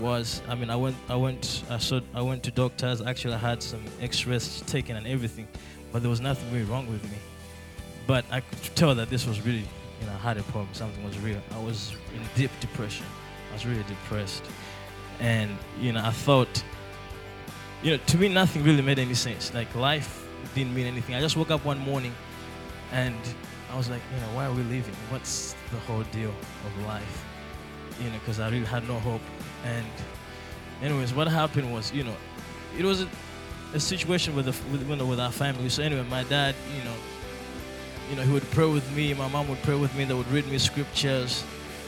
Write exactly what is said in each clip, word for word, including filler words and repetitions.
Was I mean I went I went I saw I went to doctors. Actually, I had some X-rays taken and everything, but there was nothing really wrong with me. But I could tell that this was really, you know, I had a problem. Something was real. I was in deep depression. I was really depressed, and you know I thought, you know, to me nothing really made any sense. Like life didn't mean anything. I just woke up one morning, and I was like, you know, why are we living? What's the whole deal of life? You know, because I really had no hope. And anyways, what happened was, you know, it was a, a situation with, the, with, you know, with our family. So anyway, my dad, you know, you know, he would pray with me. My mom would pray with me. They would read me scriptures.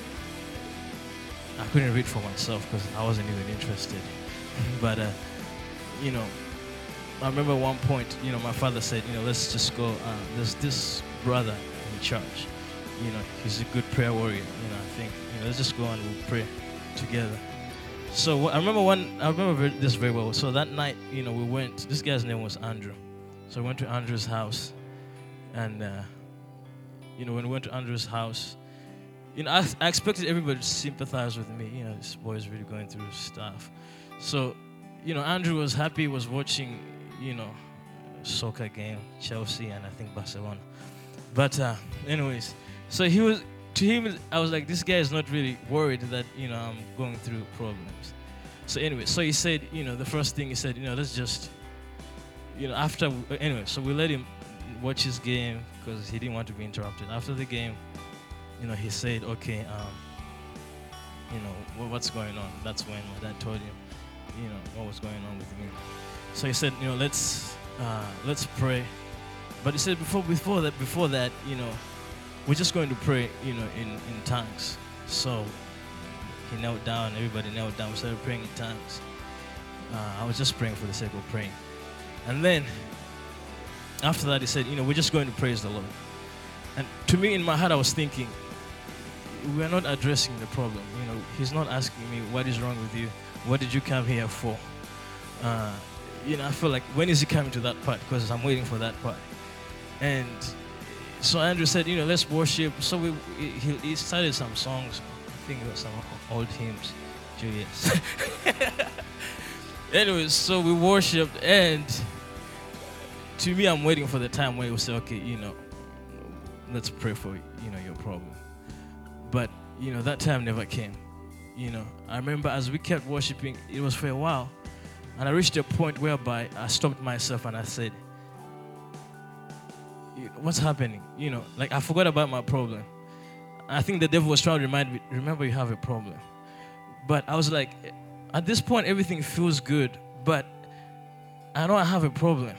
I couldn't read for myself because I wasn't even interested. but, uh, you know, I remember at one point, you know, my father said, you know, let's just go. Uh, there's this brother in church. You know, he's a good prayer warrior. You know, I think, you know, let's just go and we'll pray together. So I remember one. I remember this very well. So that night, you know, we went. This guy's name was Andrew. So we went to Andrew's house, and uh, you know, when we went to Andrew's house, you know, I, I expected everybody to sympathize with me. You know, this boy is really going through stuff. So, you know, Andrew was happy. Was watching, you know, soccer game, Chelsea and I think Barcelona. But uh, anyways, so he was. To him, I was like, this guy is not really worried that, you know, I'm going through problems. So anyway, so he said, you know, the first thing he said, you know, let's just, you know, after, anyway, so we let him watch his game because he didn't want to be interrupted. After the game, you know, he said, okay, um, you know, what's going on? That's when my dad told him, you know, what was going on with me. So he said, you know, let's, uh, let's pray. But he said before, before that, before that, you know, we're just going to pray, you know, in, in tongues. So he knelt down, everybody knelt down, we started praying in tongues. Uh, I was just praying for the sake of praying. And then, after that, he said, you know, we're just going to praise the Lord. And to me, in my heart, I was thinking, we're not addressing the problem. You know, he's not asking me, what is wrong with you? What did you come here for? Uh, you know, I feel like, when is he coming to that part? Because I'm waiting for that part. And so Andrew said, you know, let's worship. So we, he, he started some songs. I think it was some old hymns. Julius. Anyways, so we worshiped, and to me, I'm waiting for the time where he will say, okay, you know, let's pray for, you know, your problem. But, you know, that time never came. You know, I remember as we kept worshiping, it was for a while, and I reached a point whereby I stopped myself and I said, what's happening? You know, like I forgot about my problem. I think the devil was trying to remind me, remember you have a problem. But I was like, at this point, everything feels good, but I know I have a problem.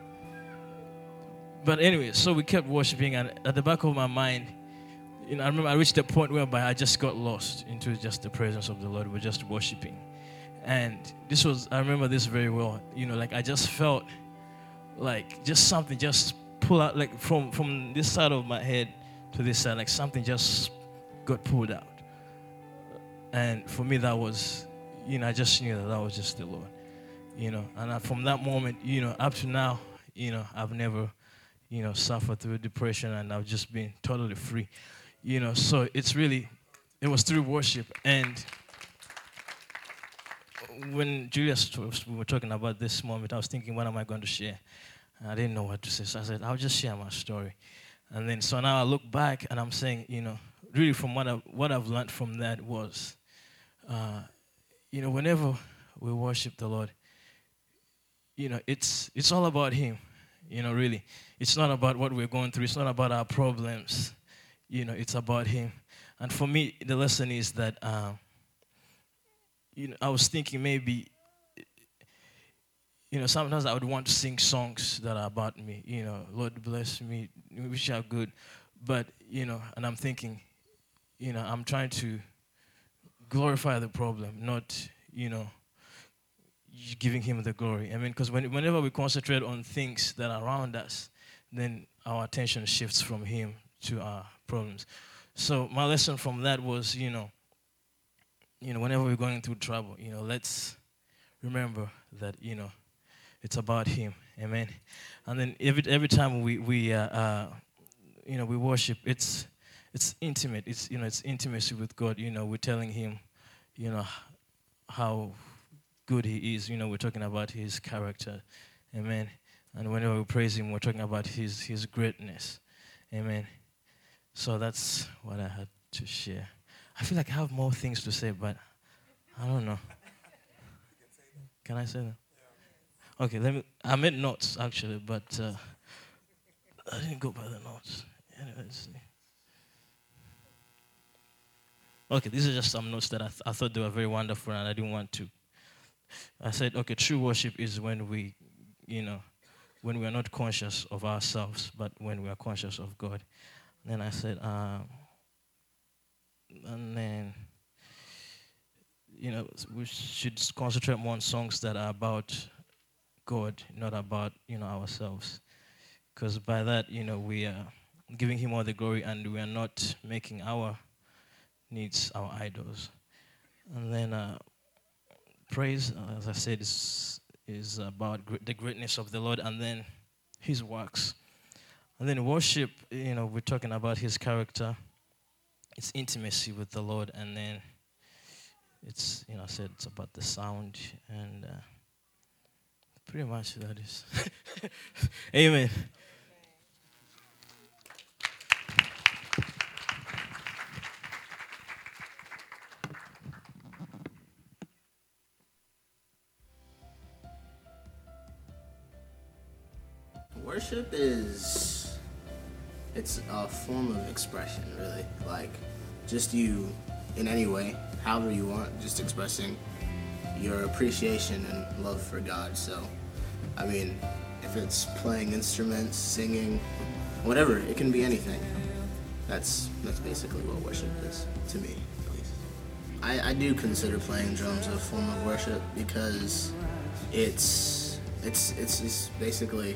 But anyway, so we kept worshiping, and at the back of my mind, you know, I remember I reached a point whereby I just got lost into just the presence of the Lord. We're just worshiping. And this was, I remember this very well. You know, like I just felt like just something just pull out, like from, from this side of my head to this side, like something just got pulled out. And for me, that was, you know, I just knew that that was just the Lord, you know. And I, from that moment, you know, up to now, you know, I've never, you know, suffered through depression, and I've just been totally free, you know. So it's really, it was through worship. And when Julius, we were talking about this moment, I was thinking, what am I going to share? I didn't know what to say, so I said, I'll just share my story. And then, so now I look back, and I'm saying, you know, really from what I've, what I've learned from that was, uh, you know, whenever we worship the Lord, you know, it's it's all about Him, you know, really. It's not about what we're going through. It's not about our problems. You know, it's about Him. And for me, the lesson is that, uh, you know, I was thinking maybe, you know, sometimes I would want to sing songs that are about me. You know, Lord bless me, which are good. But, you know, and I'm thinking, you know, I'm trying to glorify the problem, not, you know, giving Him the glory. I mean, because when, whenever we concentrate on things that are around us, then our attention shifts from Him to our problems. So my lesson from that was, you know, you know, whenever we're going through trouble, you know, let's remember that, you know, it's about Him, amen. And then every every time we we uh, uh, you know we worship, it's it's intimate. It's you know it's intimacy with God. You know, we're telling Him, you know, how good he is. You know, we're talking about his character. Amen. And whenever we praise him, we're talking about his, his greatness. Amen. So that's what I had to share. I feel like I have more things to say, but I don't know. Can I say that? Okay, let me. I made notes actually, but uh, I didn't go by the notes. Anyway, let's see. Okay, these are just some notes that I, th- I thought they were very wonderful, and I didn't want to. I said, okay, true worship is when we, you know, when we are not conscious of ourselves, but when we are conscious of God. And then I said, um, and then, you know, we should concentrate more on songs that are about God, not about, you know, ourselves. Because by that, you know, we are giving him all the glory, and we are not making our needs our idols. And then uh, praise, uh, as I said, is, is about gr- the greatness of the Lord, and then his works. And then worship, you know, we're talking about his character. It's intimacy with the Lord, and then it's, you know, I said it's about the sound, and uh, pretty much that is. Amen. Worship is, it's a form of expression, really. Like, just you, in any way, however you want, just expressing your appreciation and love for God. So, I mean, if it's playing instruments, singing, whatever, it can be anything. That's that's basically what worship is, to me, at least. I, I do consider playing drums a form of worship because it's it's it's, it's basically,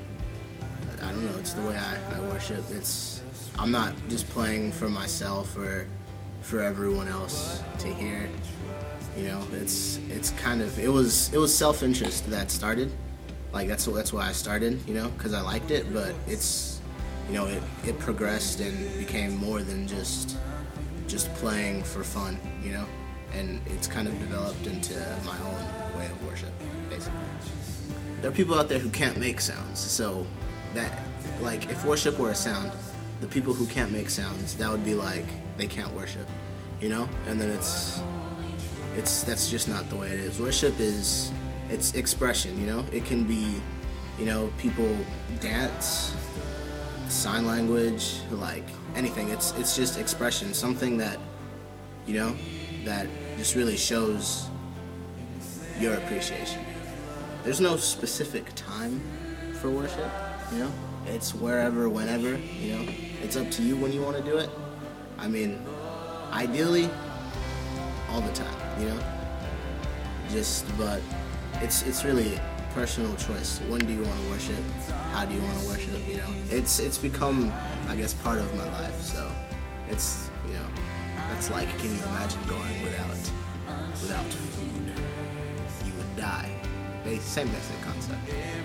I don't know, it's the way I, I worship. It's, I'm not just playing for myself or for everyone else to hear. You know, it's it's kind of, it was it was self-interest that started. Like, that's that's why I started, you know, because I liked it, but it's, you know, it, it progressed and became more than just just playing for fun, you know, and it's kind of developed into my own way of worship, basically. There are people out there who can't make sounds, so that, like, if worship were a sound, the people who can't make sounds, that would be like, they can't worship, you know? And then it's, it's, that's just not the way it is. Worship is, it's expression, you know? It can be, you know, people dance, sign language, like, anything. It's, it's just expression, something that, you know, that just really shows your appreciation. There's no specific time for worship. You know, it's wherever, whenever, you know, it's up to you when you want to do it. I mean, ideally, all the time, you know, just, but it's it's really personal choice. When do you want to worship? How do you want to worship, you know? It's it's become, I guess, part of my life, so it's, you know, that's like, can you imagine going without, without food? You would die. They, same basic concept.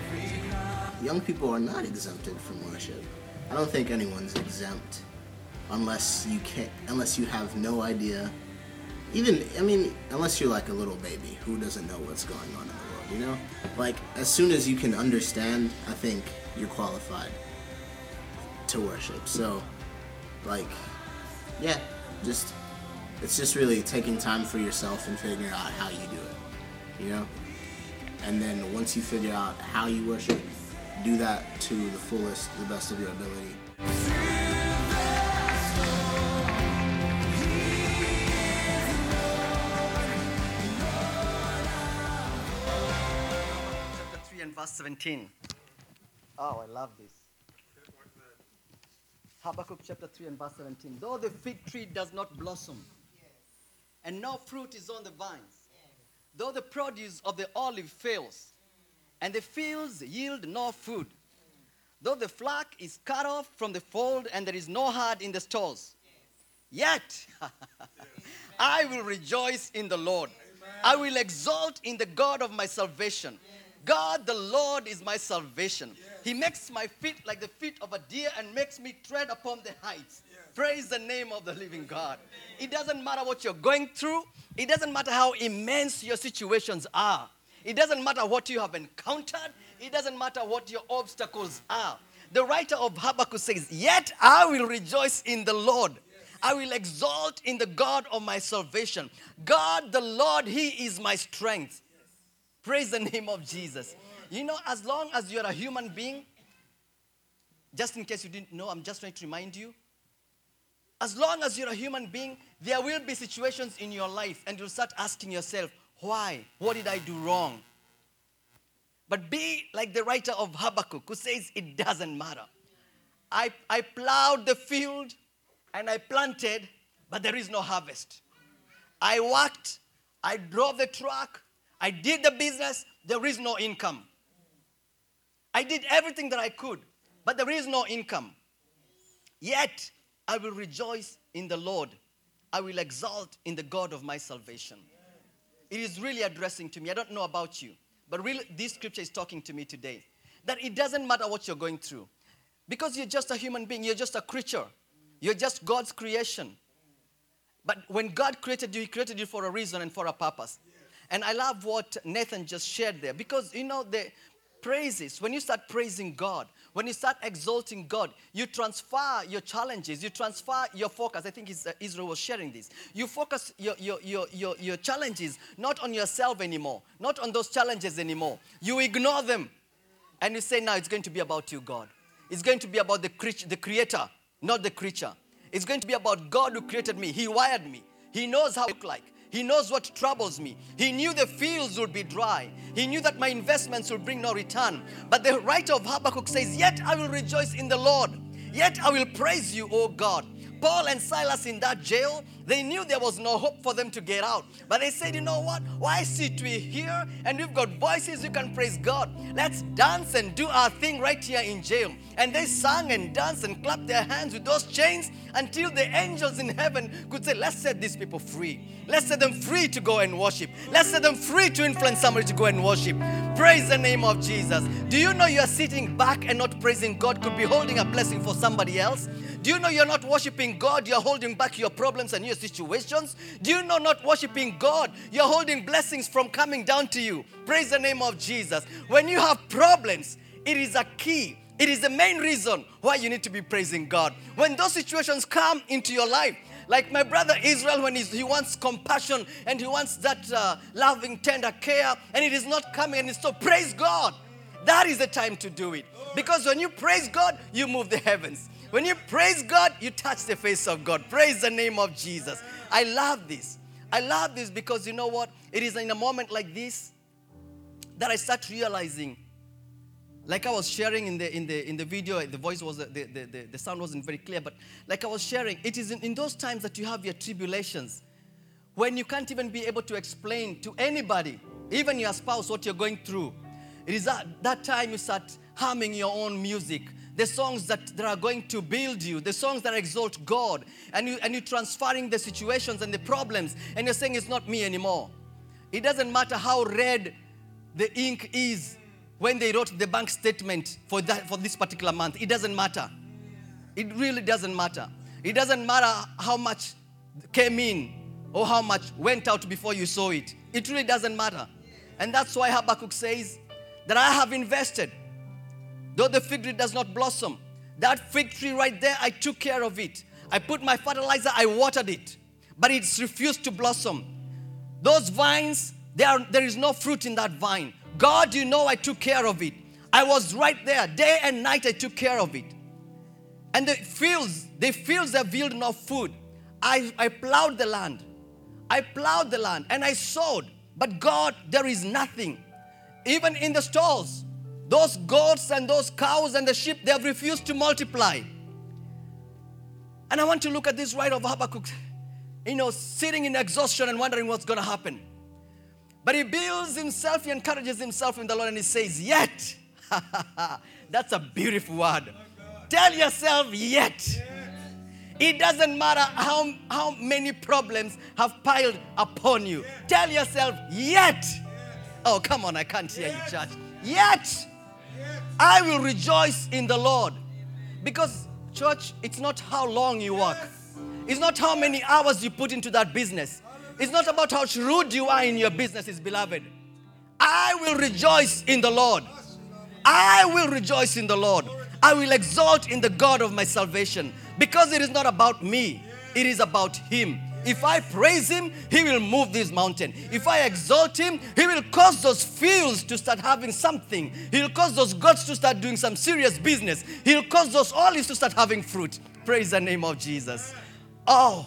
Young people are not exempted from worship. I don't think anyone's exempt unless you can't, unless you have no idea. Even, I mean, unless you're like a little baby who doesn't know what's going on in the world, you know? Like, as soon as you can understand, I think you're qualified to worship. So, like, yeah, just, it's just really taking time for yourself and figuring out how you do it, you know? And then once you figure out how you worship, do that to the fullest, the best of your ability. Chapter three and verse seventeen. Oh, I love this. Habakkuk chapter three and verse seventeen. Though the fig tree does not blossom, and no fruit is on the vines, though the produce of the olive fails, and the fields yield no food, though the flock is cut off from the fold and there is no herd in the stalls, yet I will rejoice in the Lord. I will exalt in the God of my salvation. God the Lord is my salvation. He makes my feet like the feet of a deer and makes me tread upon the heights. Praise the name of the living God. It doesn't matter what you're going through. It doesn't matter how immense your situations are. It doesn't matter what you have encountered. It doesn't matter what your obstacles are. The writer of Habakkuk says, yet I will rejoice in the Lord. I will exalt in the God of my salvation. God, the Lord, He is my strength. Praise the name of Jesus. You know, as long as you're a human being, just in case you didn't know, I'm just trying to remind you, as long as you're a human being, there will be situations in your life and you'll start asking yourself, why? What did I do wrong? But be like the writer of Habakkuk who says it doesn't matter. I, I plowed the field and I planted, but there is no harvest. I worked, I drove the truck, I did the business, there is no income. I did everything that I could, but there is no income. Yet, I will rejoice in the Lord. I will exalt in the God of my salvation. It is really addressing to me. I don't know about you, but really this scripture is talking to me today. That it doesn't matter what you're going through. Because you're just a human being. You're just a creature. You're just God's creation. But when God created you, He created you for a reason and for a purpose. And I love what Nathan just shared there. Because, you know, the praises, when you start praising God, when you start exalting God, you transfer your challenges, you transfer your focus. I think Israel was sharing this. You focus your, your, your, your, your challenges not on yourself anymore, not on those challenges anymore. You ignore them. And you say, now it's going to be about you, God. It's going to be about the, cre- the creator, not the creature. It's going to be about God who created me. He wired me. He knows how I look like. He knows what troubles me. He knew the fields would be dry. He knew that my investments would bring no return. But the writer of Habakkuk says, yet I will rejoice in the Lord. Yet I will praise you, O God. Paul and Silas in that jail, they knew there was no hope for them to get out. But they said, you know what? Why sit we here and we've got voices you can praise God. Let's dance and do our thing right here in jail. And they sang and danced and clapped their hands with those chains until the angels in heaven could say, let's set these people free. Let's set them free to go and worship. Let's set them free to influence somebody to go and worship. Praise the name of Jesus. Do you know you are sitting back and not praising God could be holding a blessing for somebody else? Do you know you're not worshiping God, you're holding back your problems and your situations? Do you know not worshiping God, you're holding blessings from coming down to you? Praise the name of Jesus. When you have problems, it is a key. It is the main reason why you need to be praising God. When those situations come into your life, like my brother Israel, when he's, he wants compassion and he wants that uh, loving, tender care, and it is not coming, and it's so praise God. That is the time to do it. Because when you praise God, you move the heavens. When you praise God, you touch the face of God. Praise the name of Jesus. I love this. I love this because you know what? It is in a moment like this that I start realizing, like I was sharing in the in the in the video, the voice was the the, the, the sound wasn't very clear, but like I was sharing, it is in, in those times that you have your tribulations, when you can't even be able to explain to anybody, even your spouse, what you're going through. It is at that time you start humming your own music. The songs that, that are going to build you, the songs that exalt God, and, you, and you're transferring the situations and the problems, and you're saying it's not me anymore. It doesn't matter how red the ink is when they wrote the bank statement for, that, for this particular month. It doesn't matter. It really doesn't matter. It doesn't matter how much came in or how much went out before you saw it. It really doesn't matter. And that's why Habakkuk says that I have invested. Though the fig tree does not blossom, that fig tree right there, I took care of it. I put my fertilizer, I watered it, but it's refused to blossom. Those vines, there, are, there is no fruit in that vine. God, you know I took care of it. I was right there. Day and night I took care of it. And the fields, the fields have yielded no food. I, I plowed the land. I plowed the land and I sowed. But God, there is nothing. Even in the stalls, those goats and those cows and the sheep, they have refused to multiply. And I want to look at this right of Habakkuk, you know, sitting in exhaustion and wondering what's going to happen. But he builds himself, he encourages himself in the Lord, and he says, yet. That's a beautiful word. Tell yourself, yet. It doesn't matter how, how many problems have piled upon you. Tell yourself, yet. Oh, come on, I can't hear you, church. Yet. I will rejoice in the Lord. Because Church, it's not how long you work. It's not how many hours you put into that business. It's not about how shrewd you are in your businesses, beloved. I will rejoice in the Lord. I will rejoice in the Lord. I will exalt in the God of my salvation, because it is not about me. It is about Him. If I praise Him, He will move this mountain. If I exalt Him, He will cause those fields to start having something. He will cause those goats to start doing some serious business. He will cause those olives to start having fruit. Praise the name of Jesus. Oh.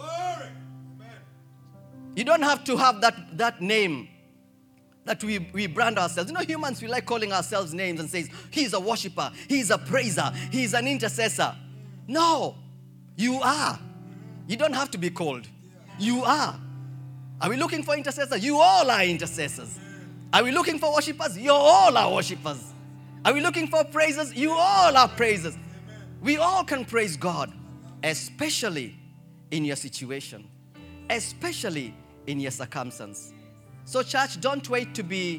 You don't have to have that, that name that we, we brand ourselves. You know, humans, we like calling ourselves names and says, he's a worshiper, he's a praiser, he's an intercessor. No, you are. You don't have to be called. You are. Are we looking for intercessors? You all are intercessors. Are we looking for worshipers? You all are worshipers. Are we looking for praisers? You all are praisers. We all can praise God, especially in your situation, especially in your circumstance. So church, don't wait to be,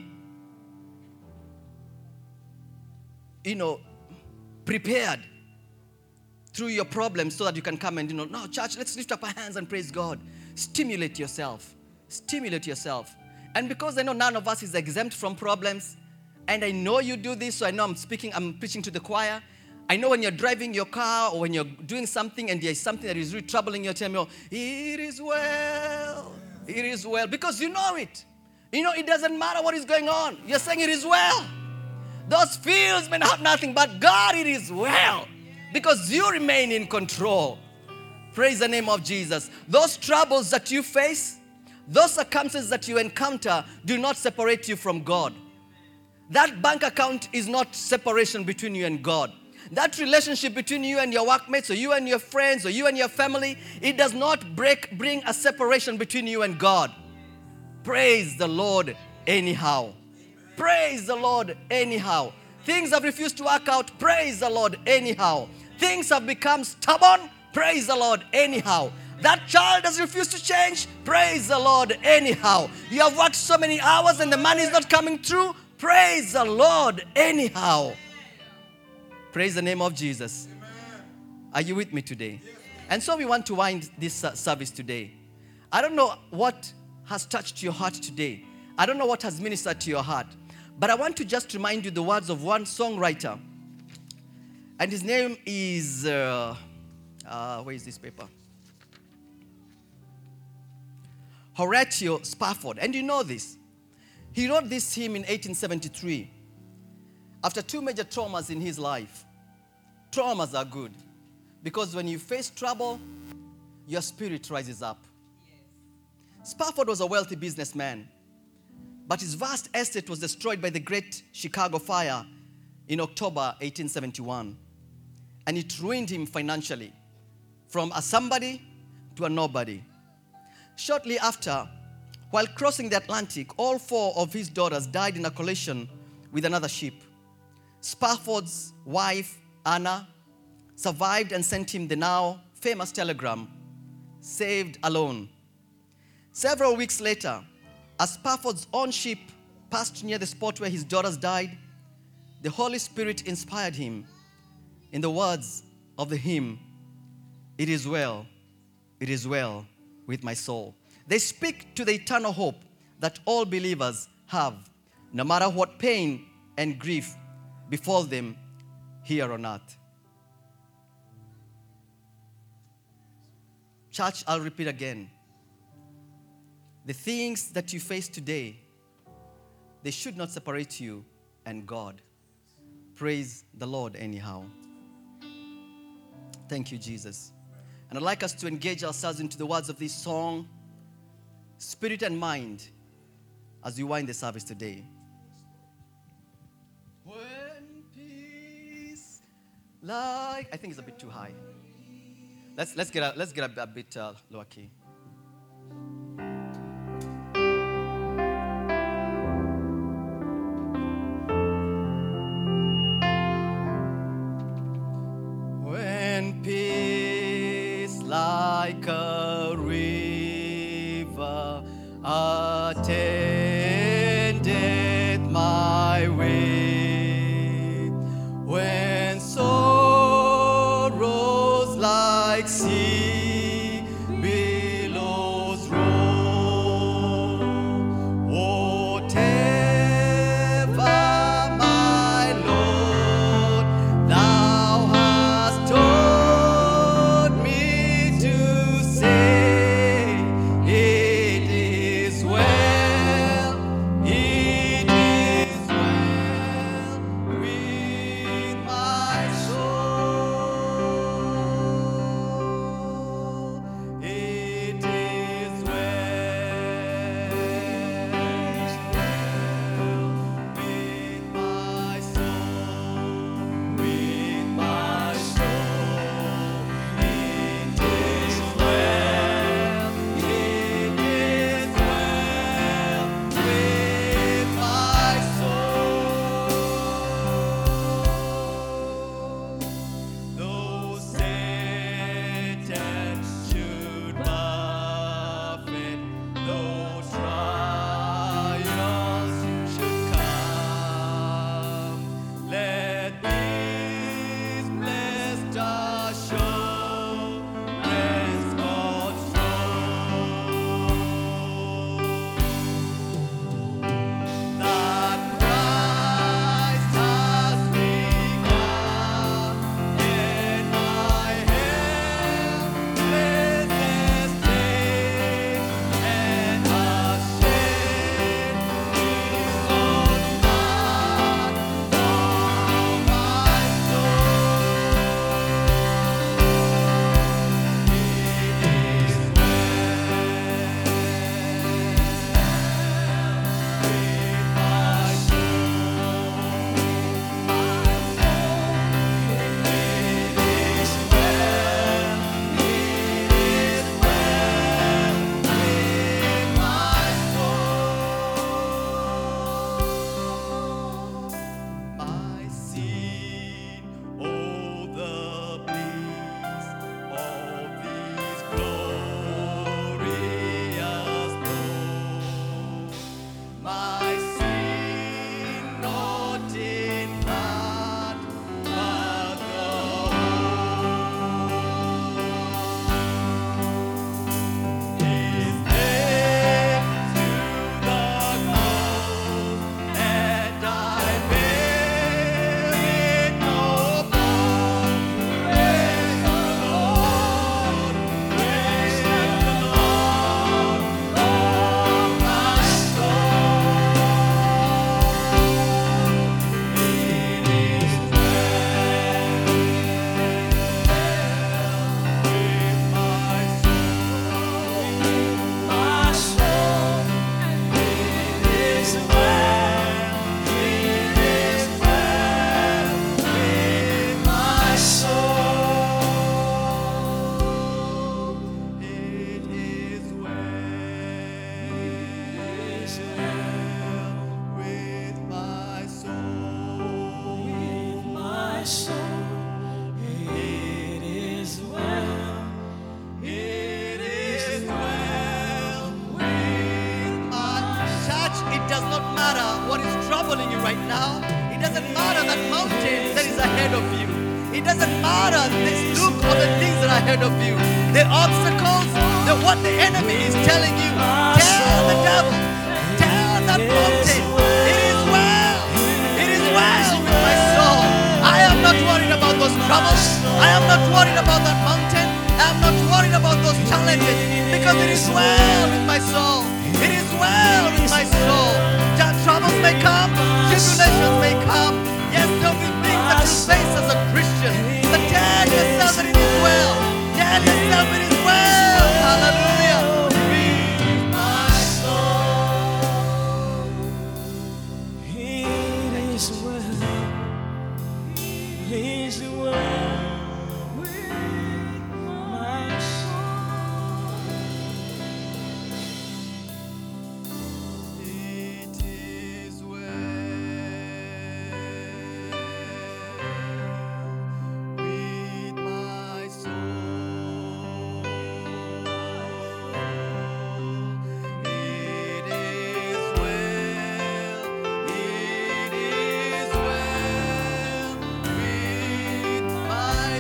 you know, prepared through your problems so that you can come and, you know, no, church, let's lift up our hands and praise God. Stimulate yourself. Stimulate yourself. And because I know none of us is exempt from problems, and I know you do this, so I know I'm speaking, I'm preaching to the choir. I know when you're driving your car or when you're doing something and there's something that is really troubling you, tell me, oh, it is well. It is well. Because you know it. You know, it doesn't matter what is going on. You're saying it is well. Those fields may have nothing, but God, it is well. Because you remain in control. Praise the name of Jesus. Those troubles that you face, those circumstances that you encounter do not separate you from God. That bank account is not separation between you and God. That relationship between you and your workmates, or you and your friends, or you and your family, it does not break, bring a separation between you and God. Praise the Lord anyhow. Praise the Lord anyhow. Things have refused to work out. Praise the Lord anyhow. Things have become stubborn. Praise the Lord anyhow. That child has refused to change. Praise the Lord anyhow. You have worked so many hours and the money is not coming through. Praise the Lord anyhow. Praise the name of Jesus. Are you with me today? And so we want to wind this uh, service today. I don't know what has touched your heart today. I don't know what has ministered to your heart. But I want to just remind you the words of one songwriter. And his name is, uh, uh, where is this paper? Horatio Spafford. And you know this. He wrote this hymn in eighteen seventy-three. After two major traumas in his life. Traumas are good. Because when you face trouble, your spirit rises up. Yes. Spafford was a wealthy businessman. But his vast estate was destroyed by the Great Chicago Fire in October eighteen seventy-one. And it ruined him financially, from a somebody to a nobody. Shortly after, while crossing the Atlantic, all four of his daughters died in a collision with another ship. Spafford's wife, Anna, survived and sent him the now famous telegram, "Saved alone." Several weeks later, as Spafford's own ship passed near the spot where his daughters died, the Holy Spirit inspired him in the words of the hymn, "It is well, it is well with my soul." They speak to the eternal hope that all believers have, no matter what pain and grief befall them here on earth. Church, I'll repeat again. The things that you face today, they should not separate you and God. Praise the Lord anyhow. Thank you, Jesus. And I'd like us to engage ourselves into the words of this song, spirit and mind, as we wind the service today. When peace like, I think it's a bit too high. Let's let's get a, let's get a, a bit uh, lower key. When peace like a river attended my way, when sorrow troubling you right now. It doesn't matter that mountain that is ahead of you. It doesn't matter this look or the things that are ahead of you. The obstacles, the what the enemy is telling you. Tell the devil, tell that mountain, it is well, it is well with my soul. I am not worried about those troubles. I am not worried about that mountain. I am not worried about those challenges because it is well with my soul. It is well with my soul. Troubles may come, tribulations may come. Yes, there will be things that you face as a Christian. But tell yourself that it is well. Tell yourself it is well. Hallelujah. With my soul. It is well. It is well with my soul. It is well with my soul. It is well. It is well with my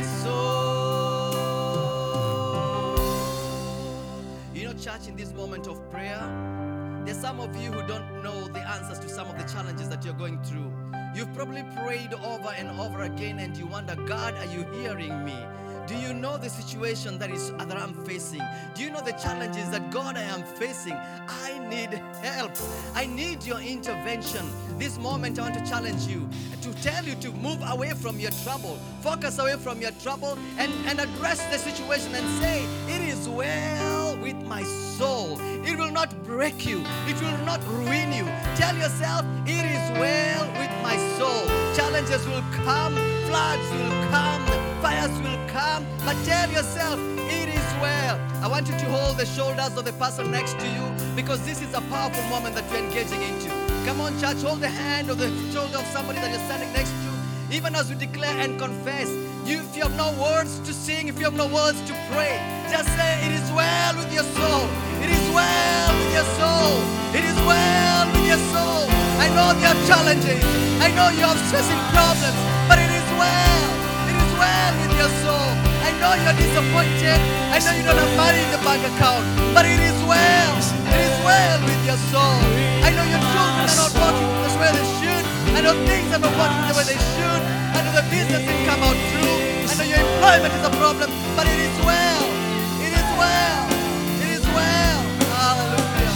soul. You know, church, in this moment of prayer, there's some of you who don't know the answers to some of the challenges that you're going through. You've probably prayed over and over again and you wonder, God, are you hearing me? Do you know the situation that is that I'm facing? Do you know the challenges that God I am facing? I need help. I need your intervention. This moment I want to challenge you, to tell you to move away from your trouble, focus away from your trouble and, and address the situation and say, it is well with my soul. It will not break you. It will not ruin you. Tell yourself, it is well with my soul. Challenges will come, floods will come, fires will come, but tell yourself, it is well. I want you to hold the shoulders of the person next to you because this is a powerful moment that you're engaging into. Come on, church, hold the hand or the shoulder of somebody that you're standing next to. Even as we declare and confess, you, if you have no words to sing, if you have no words to pray, just say, it is well with your soul. It is well with your soul. It is well with your soul. I know there are challenges. I know you have stressing problems, but it is well. It is well with your soul. I know you're disappointed. I know you don't have money in the bank account, but it is well. It is well with your soul. I know your children are not working the way they should. I know things are not working the way they should. I know the business didn't come out through. I know your employment is a problem, but it is well. It is well. It is well. Hallelujah.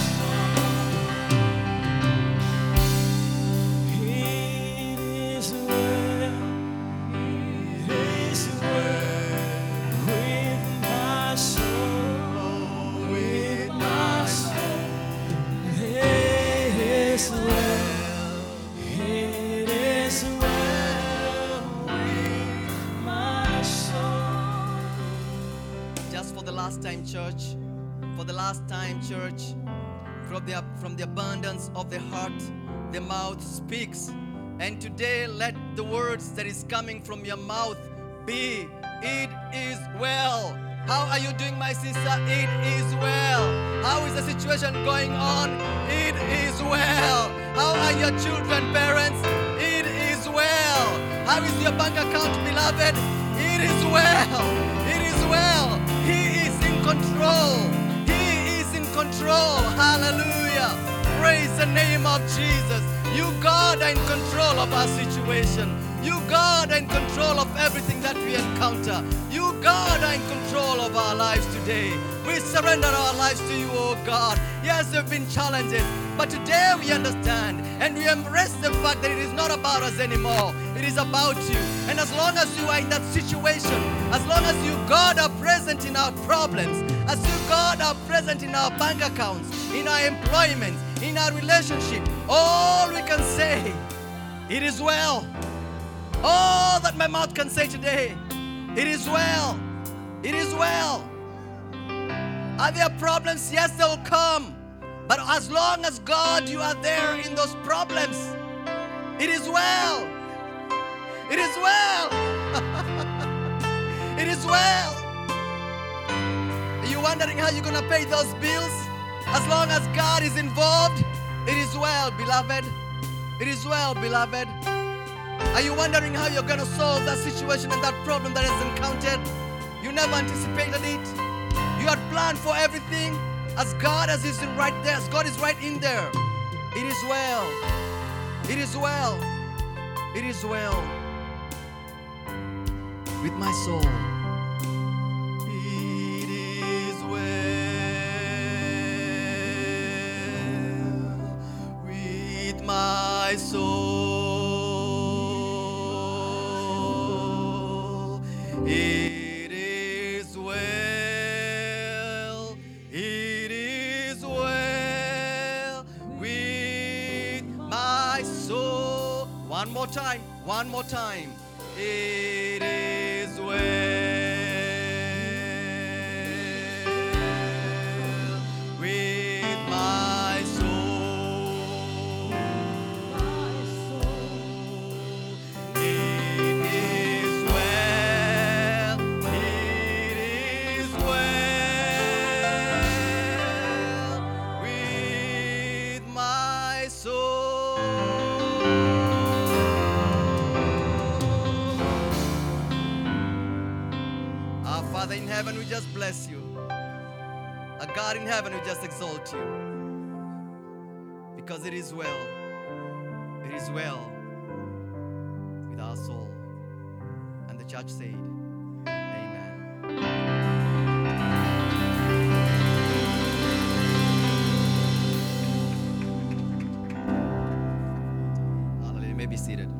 It is well. It is well with my soul. With my soul. It is well. It is well with my soul. Just for the last time, church, for the last time, church, from the, from the abundance of the heart, the mouth speaks. And today, let the words that is coming from your mouth be, it is well. How are you doing, my sister? It is well. How is the situation going on? It is well. How are your children, parents? It is well. How is your bank account, beloved? It is well. It is well. He is in control. He is in control. Hallelujah. Praise the name of Jesus. You, God, are in control of our situation. You, God, are in control of everything that we encounter. You, God, are in control of our lives today. We surrender our lives to you, oh God. Yes, there have been challenges, but today we understand and we embrace the fact that it is not about us anymore. It is about you. And as long as you are in that situation, as long as you, God, are present in our problems, as you, God, are present in our bank accounts, in our employment, in our relationship, all we can say, it is well. All that my mouth can say today, it is well. It is well. Are there problems? Yes, they will come. But as long as, God, you are there in those problems, it is well. It is well. It is well. Are you wondering how you're going to pay those bills? As long as God is involved, it is well, beloved. It is well, beloved. Are you wondering how you're going to solve that situation and that problem that has encountered? You never anticipated it. You had planned for everything as God as is in right there, as God is right in there. It is well. It is well. It is well with my soul. It is well with my soul. It is well. It is well with my soul. One more time. One more time. It is well with my soul. It is well. It is well with my soul. Our Father in heaven, we just bless you. Our God in heaven, we just exalt you. Because it is well. It is well with our soul. And the church said, Amen. Hallelujah. You may be seated.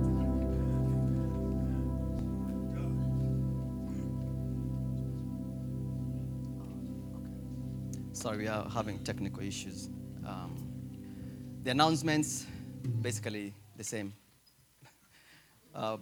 Sorry, we are having technical issues. Um, the announcements, basically the same. Uh,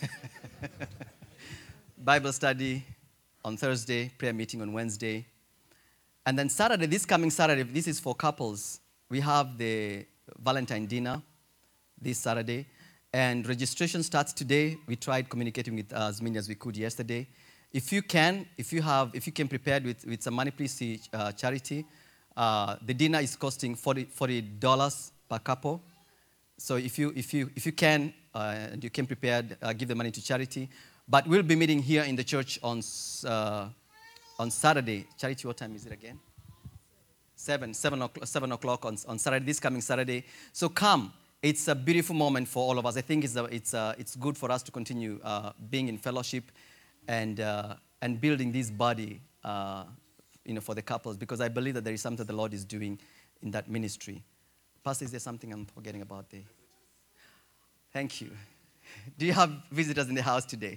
Bible study on Thursday, prayer meeting on Wednesday. And then Saturday, this coming Saturday, this is for couples. We have the Valentine dinner this Saturday. And registration starts today. We tried communicating with uh, as many as we could yesterday. If you can, if you have, if you can prepare with, with some money, please see uh, Charity. Uh, the dinner is costing forty dollars per couple. So if you, if you, if you can, uh, and you can prepare, uh, give the money to Charity. But we'll be meeting here in the church on uh, on Saturday. Charity, what time is it again? Seven, seven o'clock, seven o'clock on, on Saturday, this coming Saturday. So come. It's a beautiful moment for all of us. I think it's a, it's a, it's good for us to continue uh, being in fellowship and uh, and building this body, uh, you know, for the couples, because I believe that there is something the Lord is doing in that ministry. Pastor, is there something I'm forgetting about there? Thank you. Do you have visitors in the house today?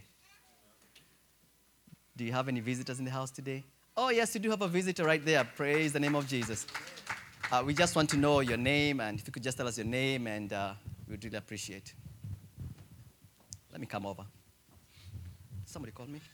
Do you have any visitors in the house today? Oh, yes, you do have a visitor right there. Praise the name of Jesus. Uh, we just want to know your name, and if you could just tell us your name, and uh, we'd really appreciate. Let me come over. Somebody call me.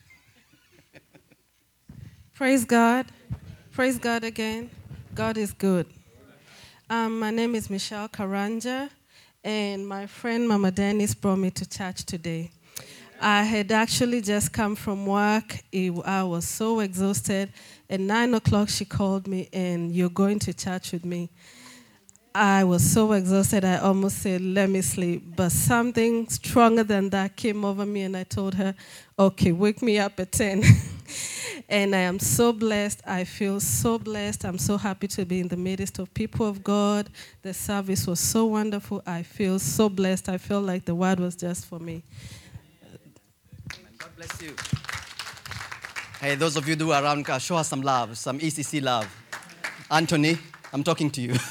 Praise God. Praise God again. God is good. Um, my name is Michelle Karanja, and my friend Mama Dennis brought me to church today. I had actually just come from work. It, I was so exhausted. At nine o'clock, she called me, and you're going to church with me. I was so exhausted, I almost said, let me sleep. But something stronger than that came over me, and I told her, okay, wake me up at ten. And I am so blessed. I feel so blessed. I'm so happy to be in the midst of people of God. The service was so wonderful. I feel so blessed. I feel like the word was just for me. God bless you. Hey, those of you who are around, show us some love, some E C C love. Anthony, I'm talking to you.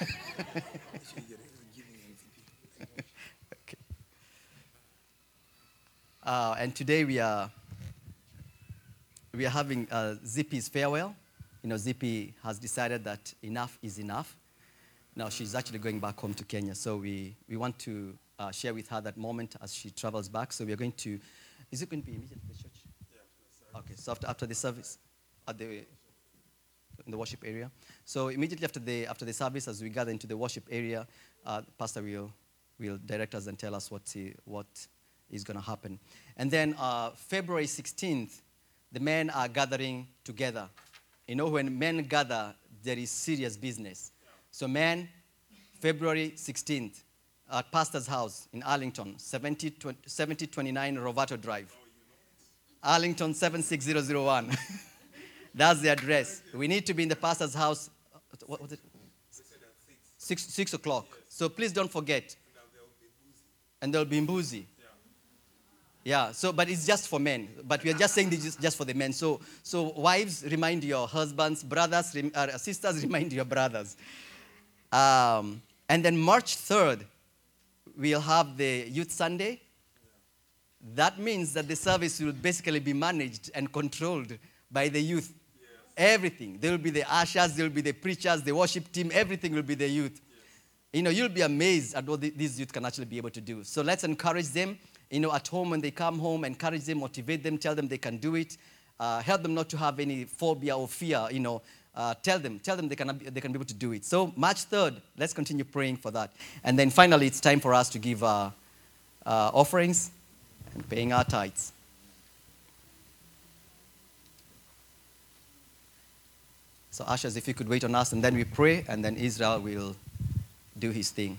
Okay. Uh, and today we are we are having uh, Zippy's farewell. You know, Zippy has decided that enough is enough. Now she's actually going back home to Kenya, so we we want to uh, share with her that moment as she travels back. So we are going to. Is it going to be immediately at the church? Yeah. Okay. So after after the service, at the in the worship area. So immediately after the after the service, as we gather into the worship area, uh, the pastor will will direct us and tell us what he, what is going to happen. And then uh, February sixteenth, the men are gathering together. You know, when men gather, there is serious business. So men, February sixteenth, at Pastor's house in Arlington, seventy twenty-nine Rovato Drive. Arlington seven six zero zero one. That's the address. We need to be in the pastor's house. What was it? Six, six o'clock. So please don't forget. And there'll be mbuzi. Yeah, so, but it's just for men. But we are just saying this is just for the men. So, so wives, remind your husbands. Brothers, rem, uh, sisters, remind your brothers. Um, and then March third, we'll have the Youth Sunday. That means that the service will basically be managed and controlled by the youth. Yes. Everything. There will be the ushers, there will be the preachers, the worship team, everything will be the youth. Yes. You know, you'll be amazed at what the, these youth can actually be able to do. So let's encourage them, you know, at home when they come home, encourage them, motivate them, tell them they can do it, uh, help them not to have any phobia or fear, you know, uh, tell them, tell them they can, they can be able to do it. So March third, let's continue praying for that. And then finally, it's time for us to give uh, uh, offerings and paying our tithes. So ushers, if you could wait on us, and then we pray, and then Israel will do his thing.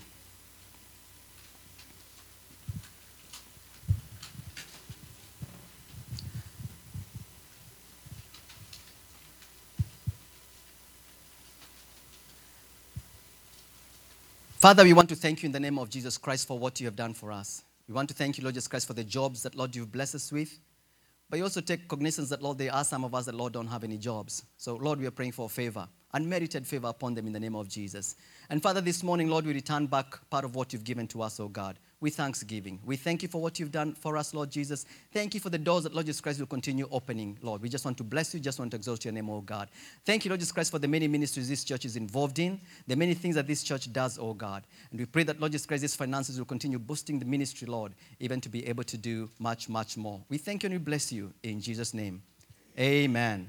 Father, we want to thank you in the name of Jesus Christ for what you have done for us. We want to thank you, Lord Jesus Christ, for the jobs that, Lord, you've blessed us with. But you also take cognizance that, Lord, there are some of us that, Lord, don't have any jobs. So, Lord, we are praying for favor, unmerited favor upon them in the name of Jesus. And, Father, this morning, Lord, we return back part of what you've given to us, oh God, with thanksgiving. We thank you for what you've done for us, Lord Jesus. Thank you for the doors that, Lord Jesus Christ, will continue opening, Lord. We just want to bless you, just want to exalt your name, oh God. Thank you, Lord Jesus Christ, for the many ministries this church is involved in, the many things that this church does, oh God. And we pray that, Lord Jesus Christ, these finances will continue boosting the ministry, Lord, even to be able to do much, much more. We thank you and we bless you in Jesus' name. Amen.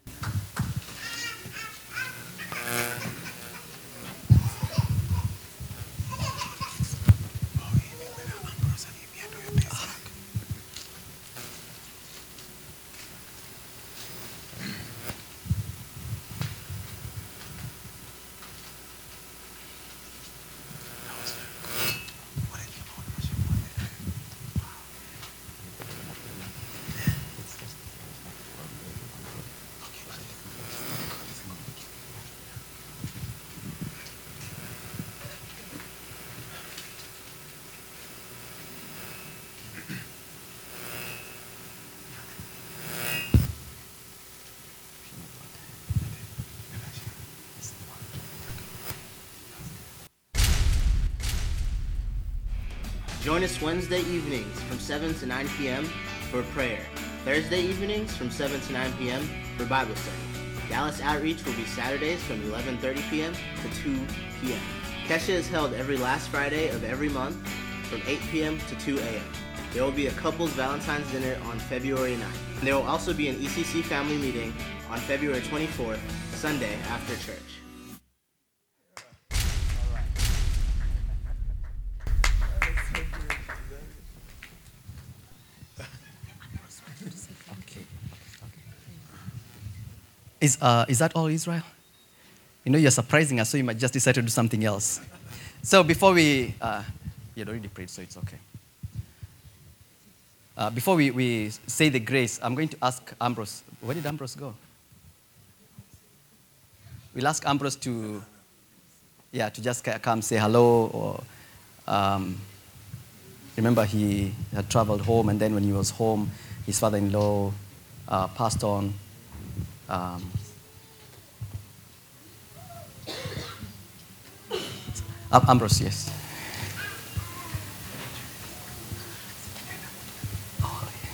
Join us Wednesday evenings from seven to nine p.m. for prayer. Thursday evenings from seven to nine p.m. for Bible study. Dallas Outreach will be Saturdays from eleven thirty p.m. to two p.m. Kesha is held every last Friday of every month from eight p.m. to two a.m. There will be a couple's Valentine's dinner on February ninth. There will also be an E C C family meeting on February twenty-fourth, Sunday after church. Is, uh, is that all, Israel? You know, you're surprising us, so you might just decide to do something else. So before we, uh, you had already prayed, so it's okay. Uh, before we, we say the grace, I'm going to ask Ambrose. Where did Ambrose go? We'll ask Ambrose to, yeah, to just come say hello. Or um, remember, he had traveled home, and then when he was home, his father-in-law uh, passed on. Um, Ambrose, yes. Oh, yeah.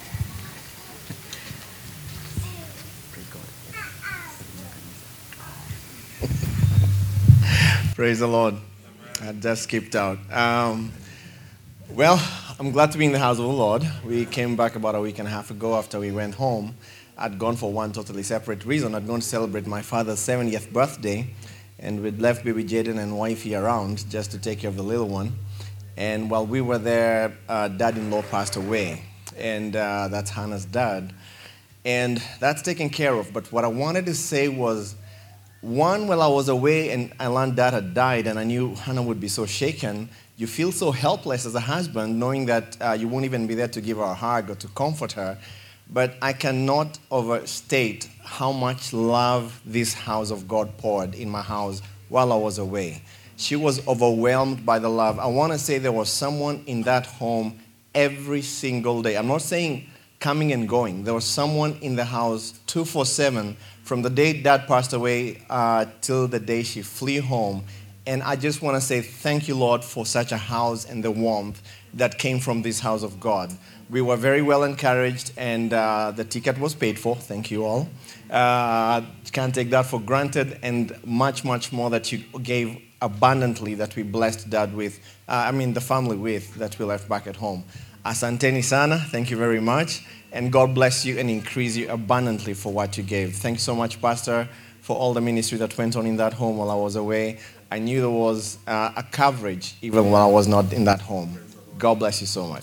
Praise the Lord. I just skipped out. Um, well, I'm glad to be in the house of the Lord. We came back about a week and a half ago after we went home. I'd gone for one totally separate reason. I'd gone to celebrate my father's seventieth birthday, and we'd left baby Jaden and wifey around just to take care of the little one. And while we were there, uh, dad-in-law passed away, and uh, that's Hannah's dad. And that's taken care of. But what I wanted to say was, one, while I was away and I learned dad had died, and I knew Hannah would be so shaken, You feel so helpless as a husband, knowing that uh, you won't even be there to give her a hug or to comfort her. But I cannot overstate how much love this house of God poured in my house while I was away. She was overwhelmed by the love. I want to say there was someone in that home every single day. I'm not saying coming and going. There was someone in the house twenty-four seven from the day Dad passed away uh, till the day she flew home. And I just want to say thank you, Lord, for such a house and the warmth that came from this house of God. We were very well encouraged, and uh, the ticket was paid for. Thank you all. Uh, can't take that for granted, and much, much more that you gave abundantly that we blessed Dad with, uh, I mean the family with, that we left back at home. Asanteni sana, thank you very much, and God bless you and increase you abundantly for what you gave. Thanks so much, Pastor, for all the ministry that went on in that home while I was away. I knew there was uh, a coverage even when I was not in that home. God bless you so much.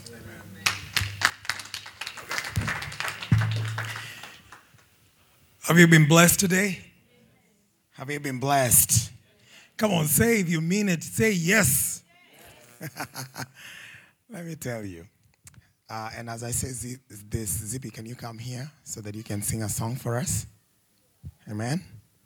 Have you been blessed today? Have you been blessed? Come on, say if you mean it. Say yes. Let me tell you. Uh, and as I say Z- this, Zippy, can you come here so that you can sing a song for us? Amen.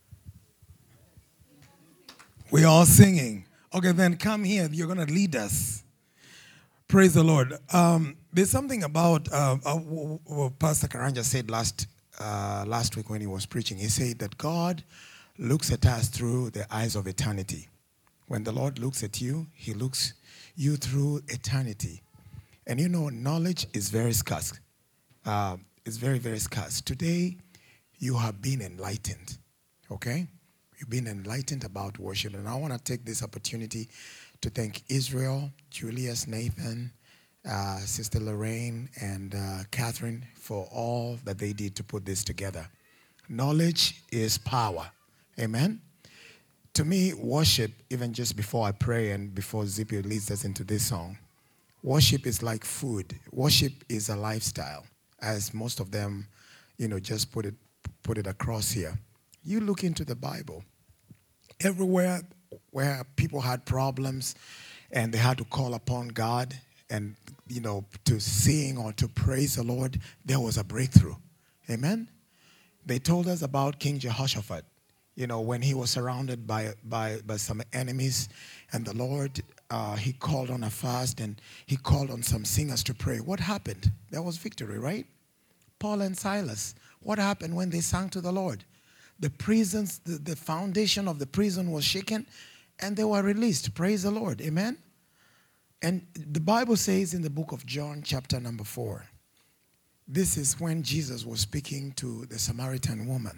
We're all singing. Okay, then come here. You're going to lead us. Praise the Lord. Um, there's something about uh, uh, what Pastor Karanja said last uh, last week when he was preaching. He said that God looks at us through the eyes of eternity. When the Lord looks at you, he looks you through eternity. And you know, knowledge is very scarce. Uh, it's very, very scarce. Today, you have been enlightened. Okay? You've been enlightened about worship. And I want to take this opportunity to thank Israel, Julius, Nathan, uh, Sister Lorraine, and uh, Catherine for all that they did to put this together. Knowledge is power. Amen? To me, worship, even just before I pray and before Zippy leads us into this song, worship is like food. Worship is a lifestyle, as most of them, you know, just put it put it across here. You look into the Bible. Everywhere where people had problems and they had to call upon God and, you know, to sing or to praise the Lord, there was a breakthrough. Amen? They told us about King Jehoshaphat, you know, when he was surrounded by by, by some enemies, and the Lord, uh, he called on a fast and he called on some singers to pray. What happened? There was victory, right? Paul and Silas, what happened when they sang to the Lord? The prisons, the, the foundation of the prison was shaken, and they were released. Praise the Lord. Amen? And the Bible says in the book of John, chapter number four, this is when Jesus was speaking to the Samaritan woman.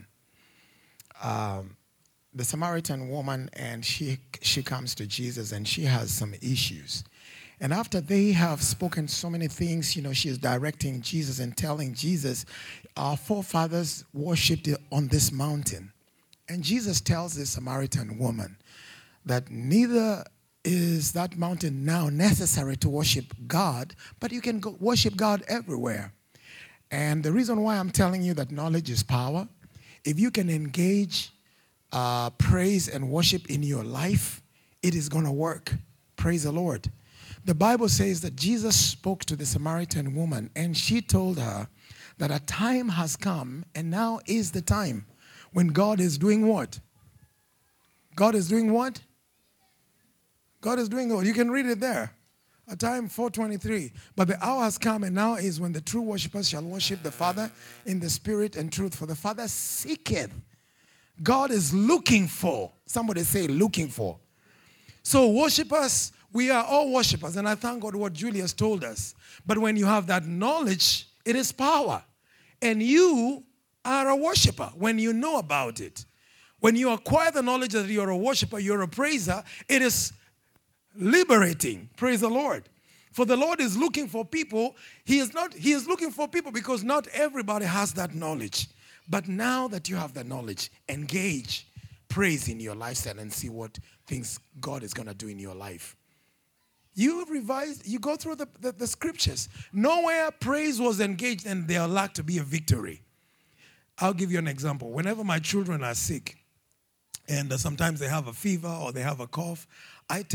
Um, the Samaritan woman, and she she comes to Jesus, and she has some issues. And after they have spoken so many things, you know, she is directing Jesus and telling Jesus, our forefathers worshipped on this mountain. And Jesus tells the Samaritan woman that neither is that mountain now necessary to worship God, but you can go worship God everywhere. And the reason why I'm telling you that knowledge is power, if you can engage uh, praise and worship in your life, it is going to work. Praise the Lord. The Bible says that Jesus spoke to the Samaritan woman, and she told her that a time has come, and now is the time when God is doing what? God is doing what? God is doing what? You can read it there. A time, four twenty-three. But the hour has come, and now is when the true worshipers shall worship the Father in the spirit and truth. For the Father seeketh. God is looking for. Somebody say looking for. So worshipers, we are all worshipers, and I thank God what Julius told us. But when you have that knowledge, it is power. And you are a worshiper when you know about it. When you acquire the knowledge that you're a worshiper, you're a praiser, it is liberating. Praise the Lord. For the Lord is looking for people. He is not, he is looking for people because not everybody has that knowledge. But now that you have that knowledge, engage praise in your lifestyle and see what things God is going to do in your life. You revise, you go through the, the, the scriptures. Nowhere praise was engaged and there lacked to be a victory. I'll give you an example. Whenever my children are sick, and uh, sometimes they have a fever or they have a cough, I take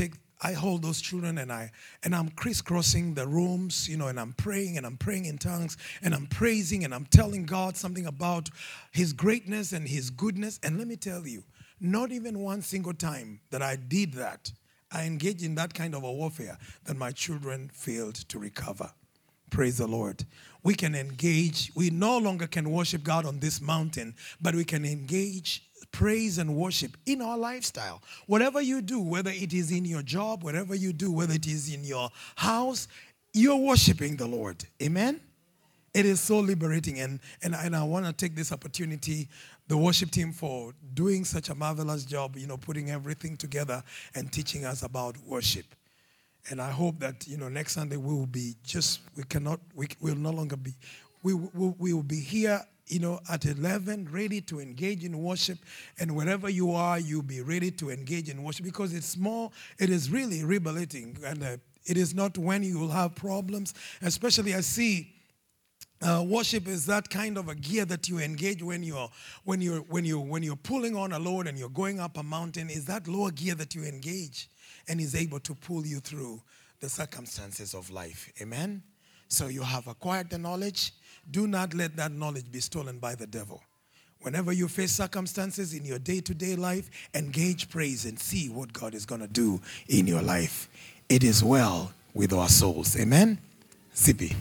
I hold those children and I and I'm crisscrossing the rooms, you know, and I'm praying and I'm praying in tongues and I'm praising and I'm telling God something about his greatness and his goodness. And let me tell you, not even one single time that I did that, I engaged in that kind of a warfare, that my children failed to recover. Praise the Lord. We can engage. We no longer can worship God on this mountain, but we can engage praise and worship in our lifestyle. Whatever you do, whether it is in your job, whatever you do, whether it is in your house, you're worshiping the Lord. Amen? It is so liberating. And, and, and I want to take this opportunity, the worship team, for doing such a marvelous job, you know, putting everything together and teaching us about worship. And I hope that, you know, next Sunday we will be just, we cannot, we will no longer be, we, we, we will be here, you know, at eleven, ready to engage in worship. And wherever you are, you'll be ready to engage in worship, because it's more, it is really rehabilitating. And uh, it is not when you will have problems. Especially I see uh, worship is that kind of a gear that you engage when you're, when you're, when you when you're pulling on a load and you're going up a mountain. Is that lower gear that you engage and is able to pull you through the circumstances of life. Amen? So you have acquired the knowledge. Do not let that knowledge be stolen by the devil. Whenever you face circumstances in your day-to-day life, engage praise and see what God is going to do in your life. It is well with our souls. Amen? Zippy.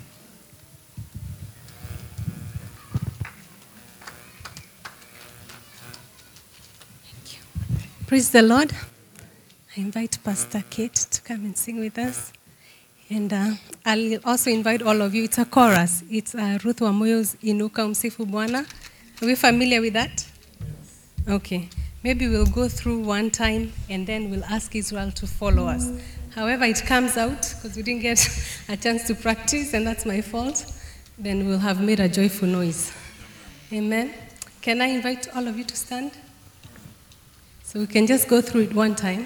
Praise the Lord. I invite Pastor Kate to come and sing with us. And uh, I'll also invite all of you. It's a chorus. It's uh, Ruth Wamoyo's Inuka Umsifu Bwana. Are we familiar with that? Okay. Maybe we'll go through one time and then we'll ask Israel to follow us. However it comes out, because we didn't get a chance to practice, and that's my fault, then we'll have made a joyful noise. Amen. Can I invite all of you to stand? So we can just go through it one time.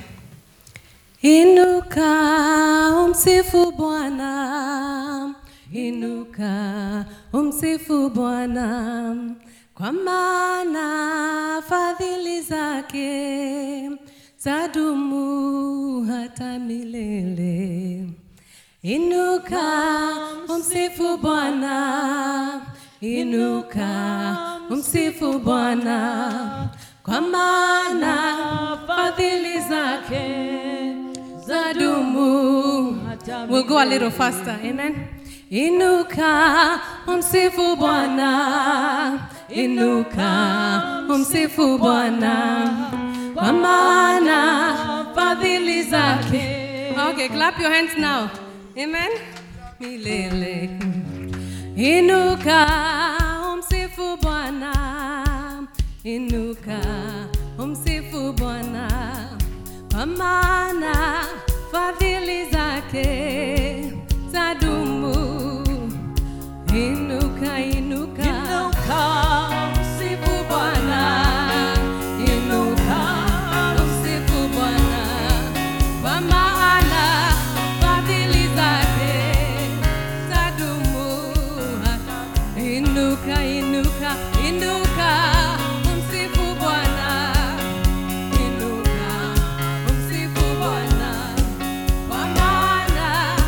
Inuka umsifu Bwana, inuka umsifu Bwana, kwa maana fadhili zake zadumu hata milele. Inuka umsifu Bwana, inuka umsifu Bwana, kwa maana fadhili zake zadumu. We'll go a little faster. Amen. Inuka umsifu Bwana, inuka umsifu Bwana, kwa maana fadhili zake. Okay, clap your hands now. Amen. Milele. Inuka umsifu Bwana, inuka umsifu Bwana, kwa maana fadhili zake zadumu. Inuka, inuka, inuka umsifu Bwana, inuka umsifu Bwana, kwa maana fadhili zake zadumu. Inuka, inuka, inuka umsifu Bwana, inuka umsifu Bwana, kwa maana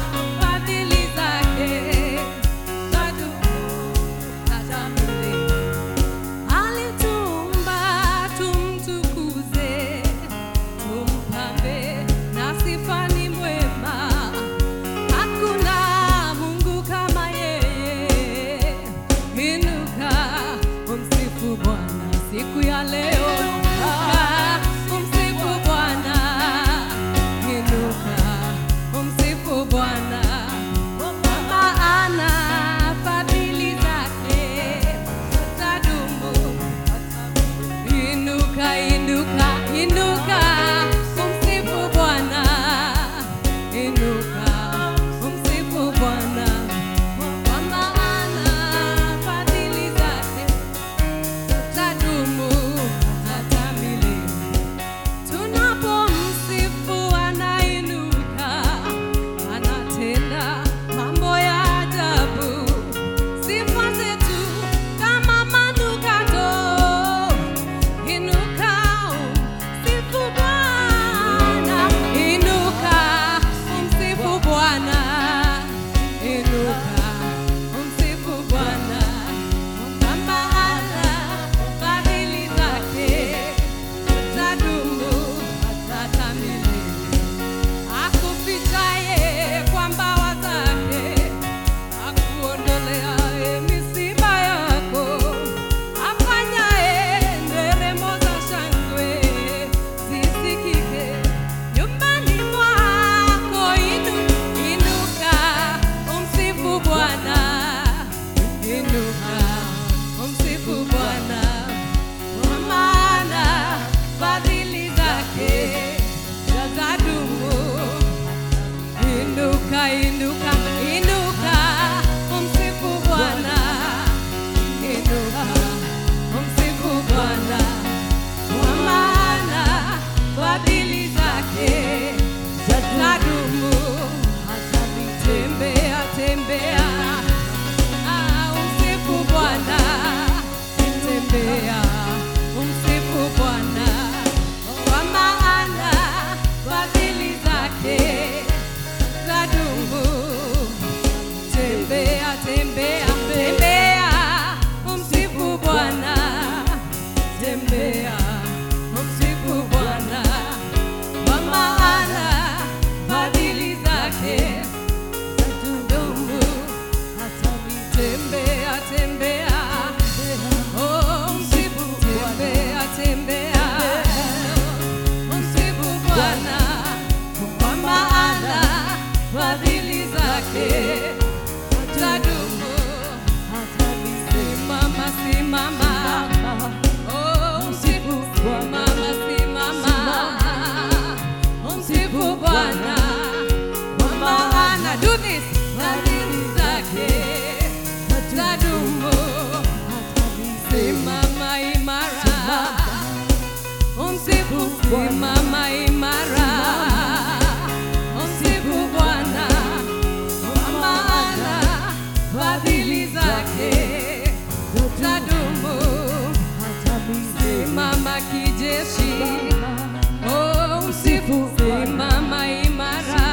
inuka, inuka, inuka, umsifu Bwana. Inuka, umsifu Bwana, kwa maana fadhili zake zadumu hata tembea, tembea. Ah, umsifu Bwana, tembea, umsifu Bwana, kwa maana fadhili zake zadumu. Tembea, tembea, tembea, umsifu Bwana, tembea, umsifu Bwana, kwa maana fadhili zake zadumu hata tembea, tembea. Oh, umsifu Bwana, tembea, umsifu Bwana, kwa maana fadhili zake zadumu hata simama, simama. Oh, umsifu simama, simama. Umsifu Bwana, kwa maana do this, fadhili zake zadumu hata simama imara. Umsifu simama imara. Umsifu Bwana, kwa maana fadhili zake zadumu hata simama kijeshi. Oh, umsifu simama imara.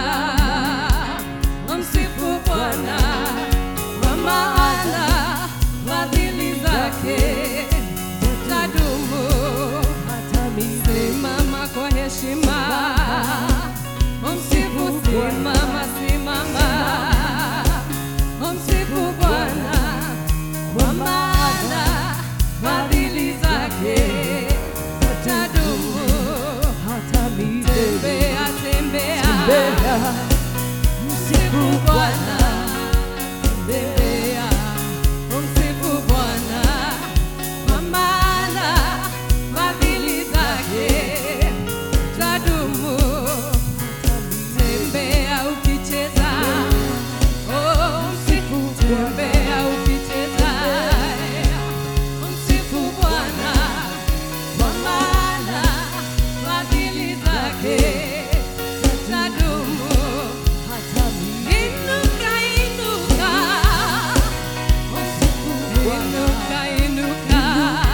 Umsifu Bwana, kwa maana fadhili zake zadumu hata simama kwa heshima. Umsifu simama, simama. Umsifu Bwana, kwa maana fadhili zake zadumu hata tembea, tembea. Umsifu Bwana, tembea, umsifu Bwana, kwa maana fadhili zake zadumu. Tembea ukicheza, oh, umsifu, tembea ukicheza. Umsifu Bwana, kwa maana fadhili zake zadumu hata inuka, inuka. Umsifu Bwana, inuka, inuka.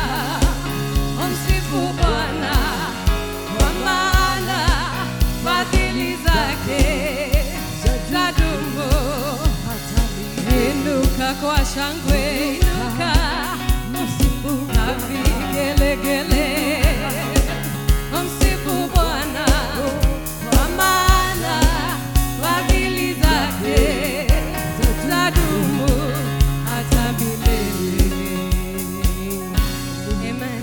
Umsifu Bwana, kwa maana fadhili zake zadumu hata inuka kwa shangwe, inuka, umsifu na vigelegele. Umsifu Bwana, kwa maana fadhili zake zadumu hata milele. Amen.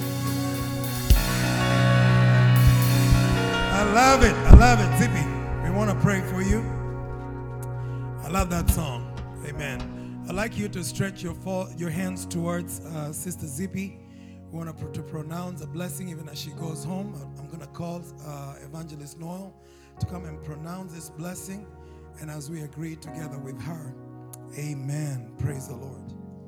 I love it. I love it. Zippy, we want to pray for you. I love that song. Amen. I'd like you to stretch your fo- your hands towards uh, Sister Zippy. We want to, pr- to pronounce a blessing even as she goes home. I'm going to call uh, Evangelist Noel to come and pronounce this blessing. And as we agree together with her, amen. Praise the Lord.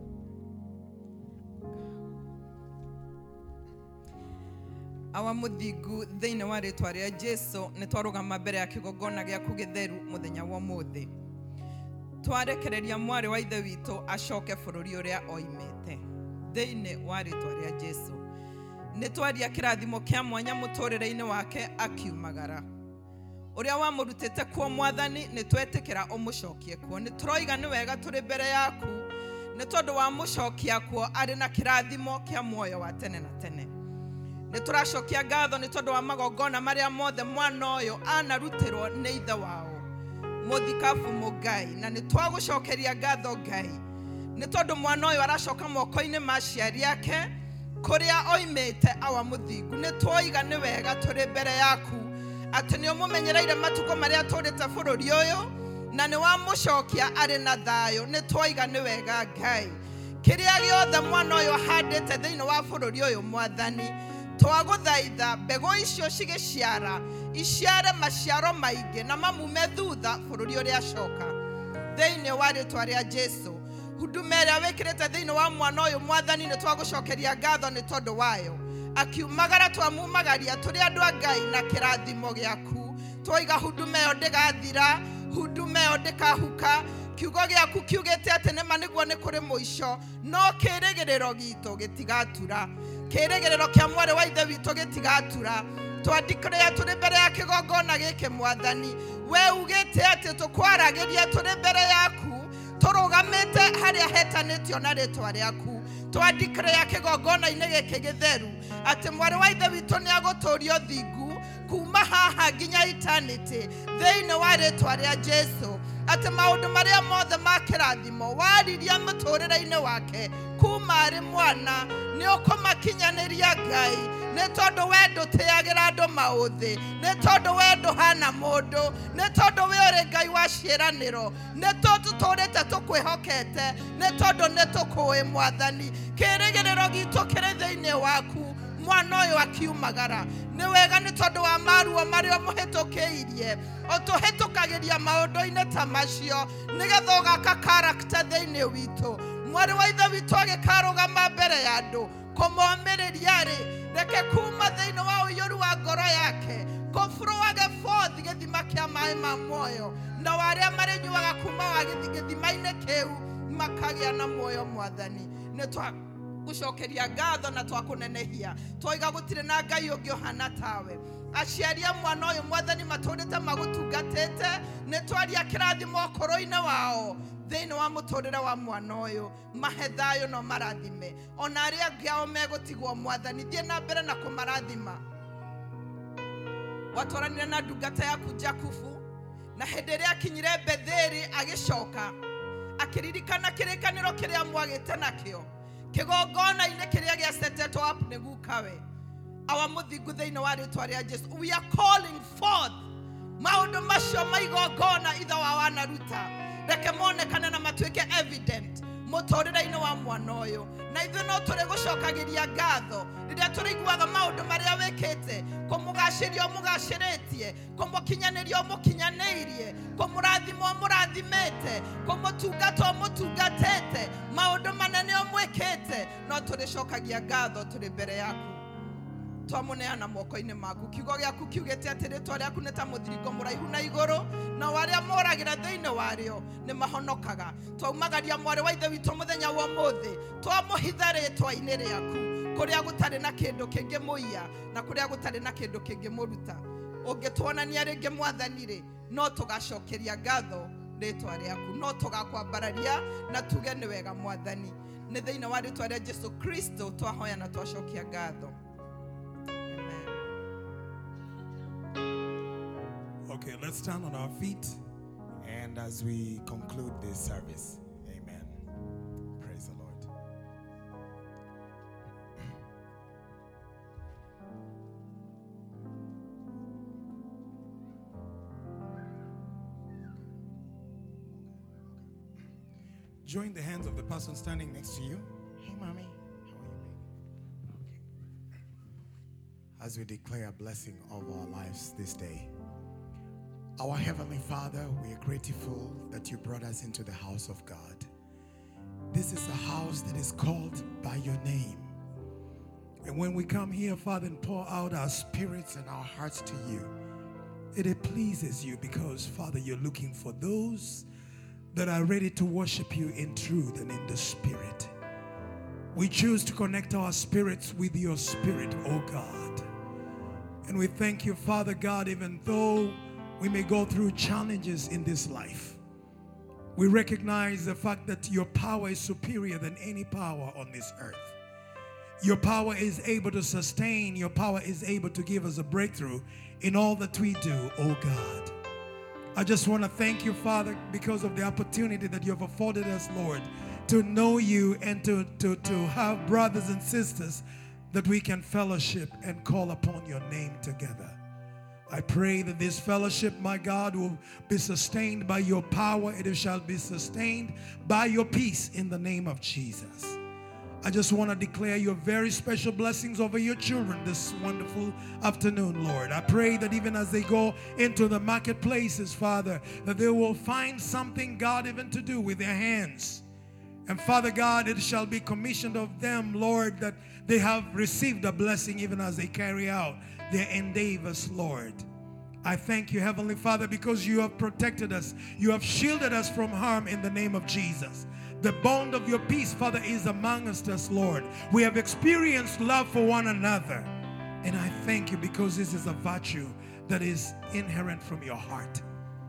awa muthingu thiini wa ritwa ria Jesu ni twarugama mbere ya kigongona giaku githeru muthenya wa muthi twarekereria mwari wa ithe witu acoke bururi uria oimite thiini wa ritwa ria Jesu ni twaria kirathimo kia mwanya muturire-ini wake akiumagara uria wamurutite kuo mwathani ni twetikira umucokie kuo ni turoiga ni wega turi mbere yaku ni tondu wa mucokia kuo ari na kirathimo kia muoyo wa tene na tene ni turacokia ngatho ni tondu wa magongona maria mothe mwana uyu anarutirwo ni ithe wao muthikabu mugai na ni twagucokeria ngatho ngai ni tondu mwana uyu aracoka moko-ini ma ciari yake kuria oimite awa muthingu ni twoiga ni wega turi mbere yaku ati ni umumenyereire matuko maria turite bururi uyu na ni wa mucokia ari na thayo ni twoiga ni wega ngai kiria giothe mwana uyu handite thiini wa bururi uyu mwathani twaguthaitha mbegu icio cigiciara iciare maciaro maingi na mamume thutha bururi uria acoka thĩinĩ wa rĩtwa rĩa Jesu. Huduma ĩrĩa wĩkĩrĩte thĩinĩ wa mwana ũyũ Mwathani nĩ twagũcokeria ngatho nĩ tondũ wayo. Akiumagara twamumagaria tũrĩ andũ a Ngai na kĩrathimo gĩaku. Twoiga huduma ĩyo ndĩgathira, huduma ĩyo ndĩkahuka. Kiugo gĩaku kiugĩte atĩ nĩma nĩguo nĩ kũrĩ mũico, no kĩĩrĩgĩrĩro gitũ gĩtigatura. Kĩĩrĩgĩrĩro kĩa mwarĩ wa ithe witũ gĩtigatura. Twandikĩrĩra tũrĩ mbere ya kĩgongona gĩkĩ Mwathani. We ugĩte atĩ tũkwaragĩria tũrĩ mbere yaku, tũrũgamĩte harĩa hetanĩtio na rĩtwa rĩaku. Twandikĩrĩra kĩgongona-inĩ gĩkĩ gĩtheru atĩ mwarĩ wa ithe witũ nĩ agũtũũrio thingu kuma haha nginya eternity thĩinĩ wa rĩtwa rĩa Jesu. Atĩ maũndũ marĩa mothe ma kĩrathimo waririe mũtũũrĩre-inĩ wake kuma arĩ mwana nĩ ũkũmakinyanĩria Ngai, nĩ tondũ we ndũtĩagĩra andũ maũthĩ, nĩ tondũ we ndũhana mũndũ, nĩ tondũ we ũrĩ Ngai wa ciĩranĩro, nĩ tondũ tũtũũrĩte tũkwĩhokete, nĩ tondũ nĩ tũkũĩ Mwathani. Kĩĩrĩgĩrĩro gitũ kĩrĩ thĩinĩ waku mwana ũyũ akiumagara. Nĩ wega nĩ tondũ wa maruo marĩa mũhĩtũkĩirie, ũtũhĩtũkagĩria maũndũ-inĩ ta macio nĩgetha ũgaka karakta thĩinĩ witũ. Mwarĩ wa ithe witũ agĩkarũgama mbere ya andũ kũmomĩrĩria rĩ, reke kuma thĩinĩ wa ũiyũru wa ngoro yake kũbũrũwage forth gĩthima kĩa maĩ ma muoyo, na arĩa marĩnyuaga kuma wa gĩthima-inĩ kĩu makagĩa na muoyo Mwathani. Nĩ twa gũcokeria ngatho na twakũnenehia, twoiga gũtirĩ na Ngai ũngĩ ũhana tawe. Aciari a mwana ũyũ Mwathani matũũrĩte magũtungatĩte, nĩ twaria kĩrathimo ũkũrũ-inĩ wao thĩinĩ wa mũtũũrĩre wa mwana ũyũ. Mahe thayũ no marathime, ona arĩa angĩ ao megũtigwo Mwathani, thiĩ na mbere na kũmarathima. Watwaranire na ndungata yaku Jakubu, na hĩndĩ ĩrĩa akinyire Betheli agĩcoka akĩririkana kĩrĩkanĩro kĩrĩa mwagĩte nakĩo kĩgongona-inĩ kĩrĩa gĩacetetwo up nĩguo kawe awa mũthingu thĩinĩ wa rĩtwa rĩa Jesu. We are calling forth maũndũ macio ma igongona ithe wa wanaruta, reke monekane na matuĩke evident mũtũũrĩre-inĩ wa mwana ũyũ. Na ithuĩ no tũrĩ gũcokagĩria ngatho rĩrĩa tũrĩiguaga maũndũ marĩa wĩkĩte, kũmũgacĩria ũmũgacĩrĩtie, kũmũkinyanĩria ũmũkinyanĩirie, kũmũrathima ũmũrathimĩte, kũmũtungata ũmũtungatĩte, maũndũ manene ũmwĩkĩte. No tũrĩcokagia ngatho tũrĩ mbere yaku, twamũneana moko-inĩ maku. Kiugo gĩaku kiugĩte atĩ rĩtwa rĩaku nĩ ta mũthiringo mũraihu na igũrũ, na arĩa moragĩra thĩinĩ warĩo nĩ mahonokaga. Twaumagaria mwarĩ wa ithe witũ mũthenya wa ũmũthĩ, twamũhitha rĩtwa-inĩ rĩaku kũrĩa gũtarĩ na kĩndũ kĩngĩ mũiya na kũrĩa gũtarĩ na kĩndũ kĩngĩ mũruta. Ũngĩtuonania rĩngĩ Mwathani rĩ, no tũgacokeria ngatho rĩtwa rĩaku, no tũgakwambararia na tuge nĩ wega Mwathani. Nĩ thĩinĩ wa rĩtwa rĩa Jesu Kristo twahoya na twacokia ngatho. Okay, let's stand on our feet, and as we conclude this service, amen. Praise the Lord. Join the hands of the person standing next to you. Hey, mommy, how are you, baby? Okay. As we declare a blessing over our lives this day. Our Heavenly Father, we are grateful that you brought us into the house of God. This is a house that is called by your name. And when we come here, Father, and pour out our spirits and our hearts to you, it, it pleases you because, Father, you're looking for those that are ready to worship you in truth and in the Spirit. We choose to connect our spirits with your Spirit, oh God. And we thank you, Father God, even though we may go through challenges in this life, we recognize the fact that your power is superior than any power on this earth. Your power is able to sustain. Your power is able to give us a breakthrough in all that we do, oh God. I just want to thank you, Father, because of the opportunity that you have afforded us, Lord, to know you and to, to, to have brothers and sisters that we can fellowship and call upon your name together. I pray that this fellowship, my God, will be sustained by your power. It shall be sustained by your peace in the name of Jesus. I just want to declare your very special blessings over your children this wonderful afternoon, Lord. I pray that even as they go into the marketplaces, Father, that they will find something, God, even to do with their hands. And Father God, it shall be commissioned of them, Lord, that they have received a blessing even as they carry out their endeavors, Lord. I thank you, Heavenly Father, because you have protected us. You have shielded us from harm in the name of Jesus. The bond of your peace, Father, is amongst us, Lord. We have experienced love for one another. And I thank you because this is a virtue that is inherent from your heart.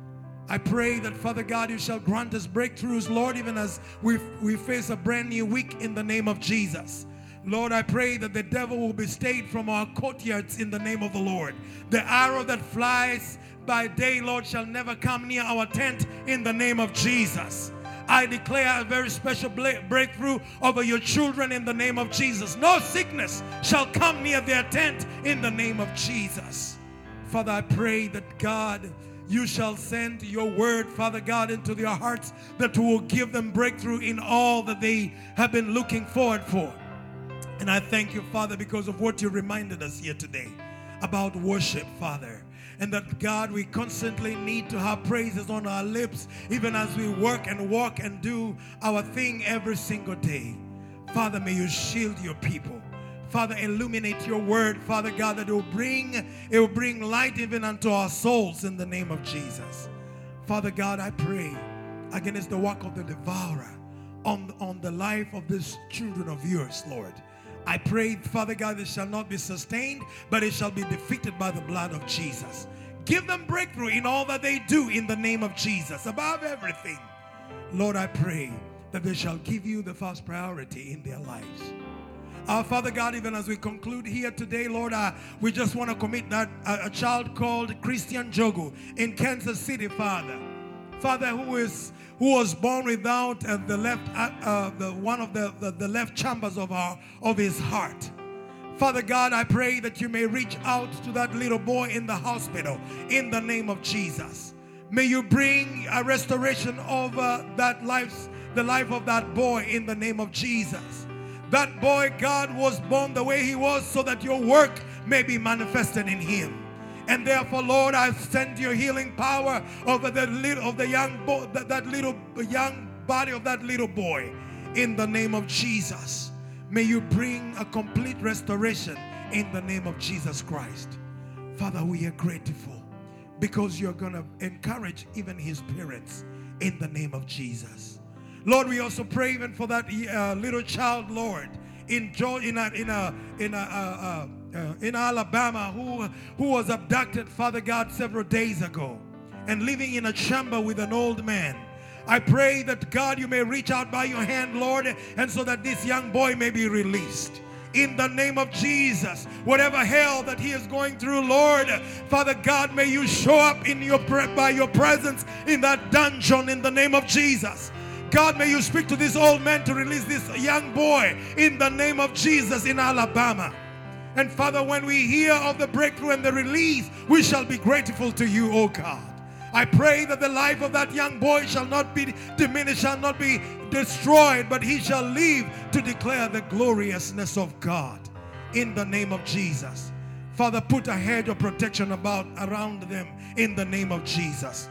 I pray that, Father God, you shall grant us breakthroughs, Lord, even as we, we face a brand new week in the name of Jesus. Lord, I pray that the devil will be stayed from our courtyards in the name of the Lord. The arrow that flies by day, Lord, shall never come near our tent in the name of Jesus. I declare a very special breakthrough over your children in the name of Jesus. No sickness shall come near their tent in the name of Jesus. Father, I pray that, God, you shall send your word, Father God, into their hearts that will give them breakthrough in all that they have been looking forward for. And I thank you, Father, because of what you reminded us here today about worship, Father. And that, God, we constantly need to have praises on our lips, even as we work and walk and do our thing every single day. Father, may you shield your people. Father, illuminate your word, Father God, that it will bring, it will bring light even unto our souls in the name of Jesus. Father God, I pray against the work of the devourer on, on the life of these children of yours, Lord. I pray, Father God, it shall not be sustained, but it shall be defeated by the blood of Jesus. Give them breakthrough in all that they do in the name of Jesus. Above everything, Lord, I pray that they shall give you the first priority in their lives. Our Father God, even as we conclude here today, Lord, uh, we just want to commit that uh, a child called Christian Jogu in Kansas City, Father. Father, who is who was born without uh, the left uh, uh, the one of the, the, the left chambers of our of his heart. Father God, I pray that you may reach out to that little boy in the hospital in the name of Jesus. May you bring a restoration over that life, the life of that boy in the name of Jesus. That boy, God, was born the way he was so that your work may be manifested in him. And therefore, Lord, I send your healing power over the little of the young boy, that, that little young body of that little boy, in the name of Jesus. May you bring a complete restoration in the name of Jesus Christ. Father, we are grateful because you're going to encourage even his parents in the name of Jesus. Lord, we also pray even for that uh, little child, Lord, in in a, in a, in a, uh, uh, uh, in Alabama, who who was abducted, Father God, several days ago, and living in a chamber with an old man. I pray that, God, you may reach out by your hand, Lord, and so that this young boy may be released. In the name of Jesus, whatever hell that he is going through, Lord, Father God, may you show up in your by your presence in that dungeon in the name of Jesus. God, may you speak to this old man to release this young boy in the name of Jesus in Alabama. And Father, when we hear of the breakthrough and the release, we shall be grateful to you, oh God. I pray that the life of that young boy shall not be diminished, shall not be destroyed, but he shall live to declare the gloriousness of God in the name of Jesus. Father, put a hedge of protection about around them in the name of Jesus.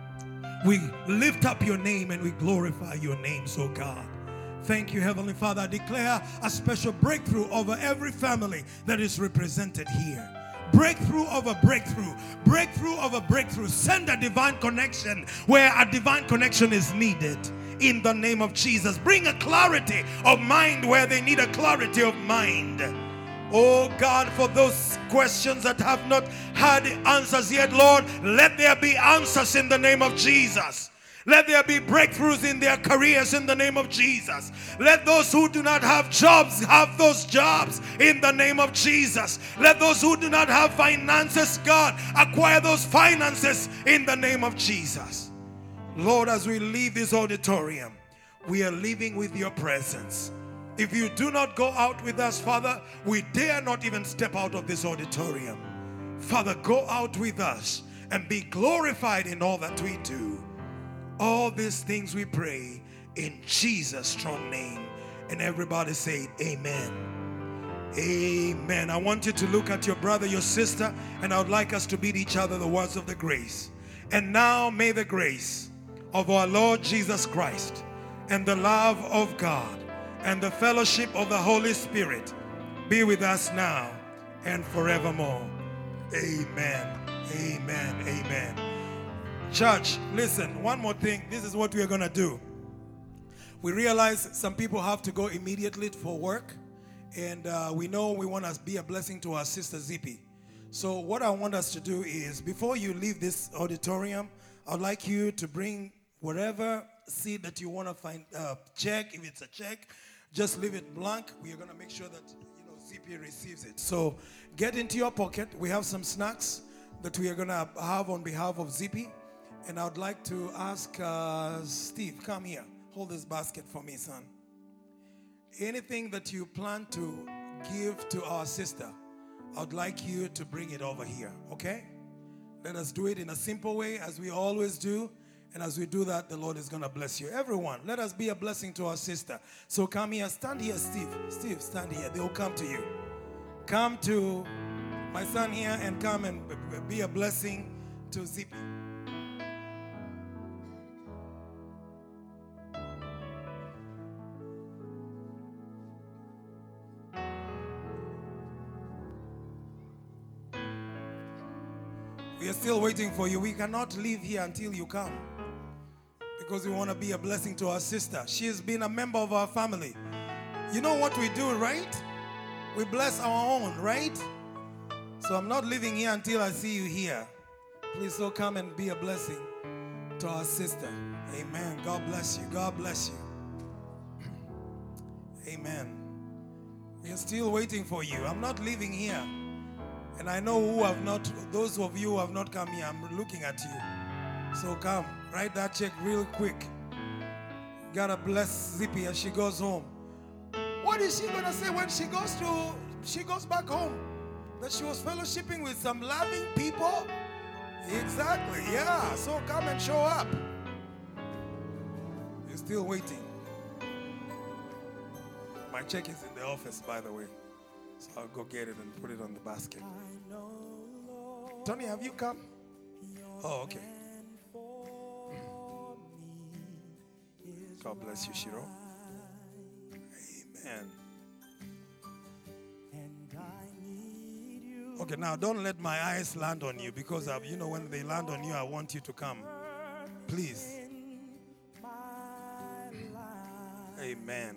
We lift up your name and we glorify your name, so God. Thank you, Heavenly Father. I declare a special breakthrough over every family that is represented here. Breakthrough over breakthrough. Breakthrough over breakthrough. Send a divine connection where a divine connection is needed. In the name of Jesus. Bring a clarity of mind where they need a clarity of mind. Oh God, for those questions that have not had answers yet, Lord, let there be answers in the name of Jesus. Let there be breakthroughs in their careers in the name of Jesus. Let those who do not have jobs have those jobs in the name of Jesus. Let those who do not have finances, God, acquire those finances in the name of Jesus. Lord, as we leave this auditorium, we are leaving with your presence. If you do not go out with us, Father, we dare not even step out of this auditorium. Father, go out with us and be glorified in all that we do. All these things we pray in Jesus' strong name. And everybody say amen. Amen. I want you to look at your brother, your sister, and I would like us to bid each other the words of the grace. And now may the grace of our Lord Jesus Christ and the love of God and the fellowship of the Holy Spirit be with us now and forevermore. Amen. Amen. Amen. Church, listen, one more thing. This is what we are going to do. We realize some people have to go immediately for work. And uh, we know we want to be a blessing to our sister Zippy. So what I want us to do is, before you leave this auditorium, I'd like you to bring whatever seed that you want to find, uh, check. If it's a check, just leave it blank. We are going to make sure that, you know, Zippy receives it. So get into your pocket. We have some snacks that we are going to have on behalf of Zippy. And I would like to ask uh, Steve, come here. Hold this basket for me, son. Anything that you plan to give to our sister, I'd like you to bring it over here, okay? Let us do it in a simple way, as we always do. And as we do that, the Lord is going to bless you. Everyone, let us be a blessing to our sister. So come here. Stand here, Steve. Steve, stand here. They will come to you. Come to my son here and come and be a blessing to Zippy. We are still waiting for you. We cannot leave here until you come, because we want to be a blessing to our sister. She has been a member of our family. You know what we do, right? We bless our own, right? So I'm not leaving here until I see you here. Please so come and be a blessing to our sister. Amen. God bless you. God bless you. Amen. We are still waiting for you. I'm not leaving here. And I know who have not, those of you who have not come here, I'm looking at you. So come, write that check real quick. Gotta bless Zippy as she goes home. What is she gonna say when she goes to, she goes back home? That she was fellowshipping with some loving people? Exactly, yeah. So come and show up. You're still waiting. My check is in the office, by the way. So I'll go get it and put it on the basket. Tony, have you come? Oh, okay. God bless you, Shiro. Amen. Okay, now don't let my eyes land on you, because I've, you know, when they land on you, I want you to come. Please. Amen.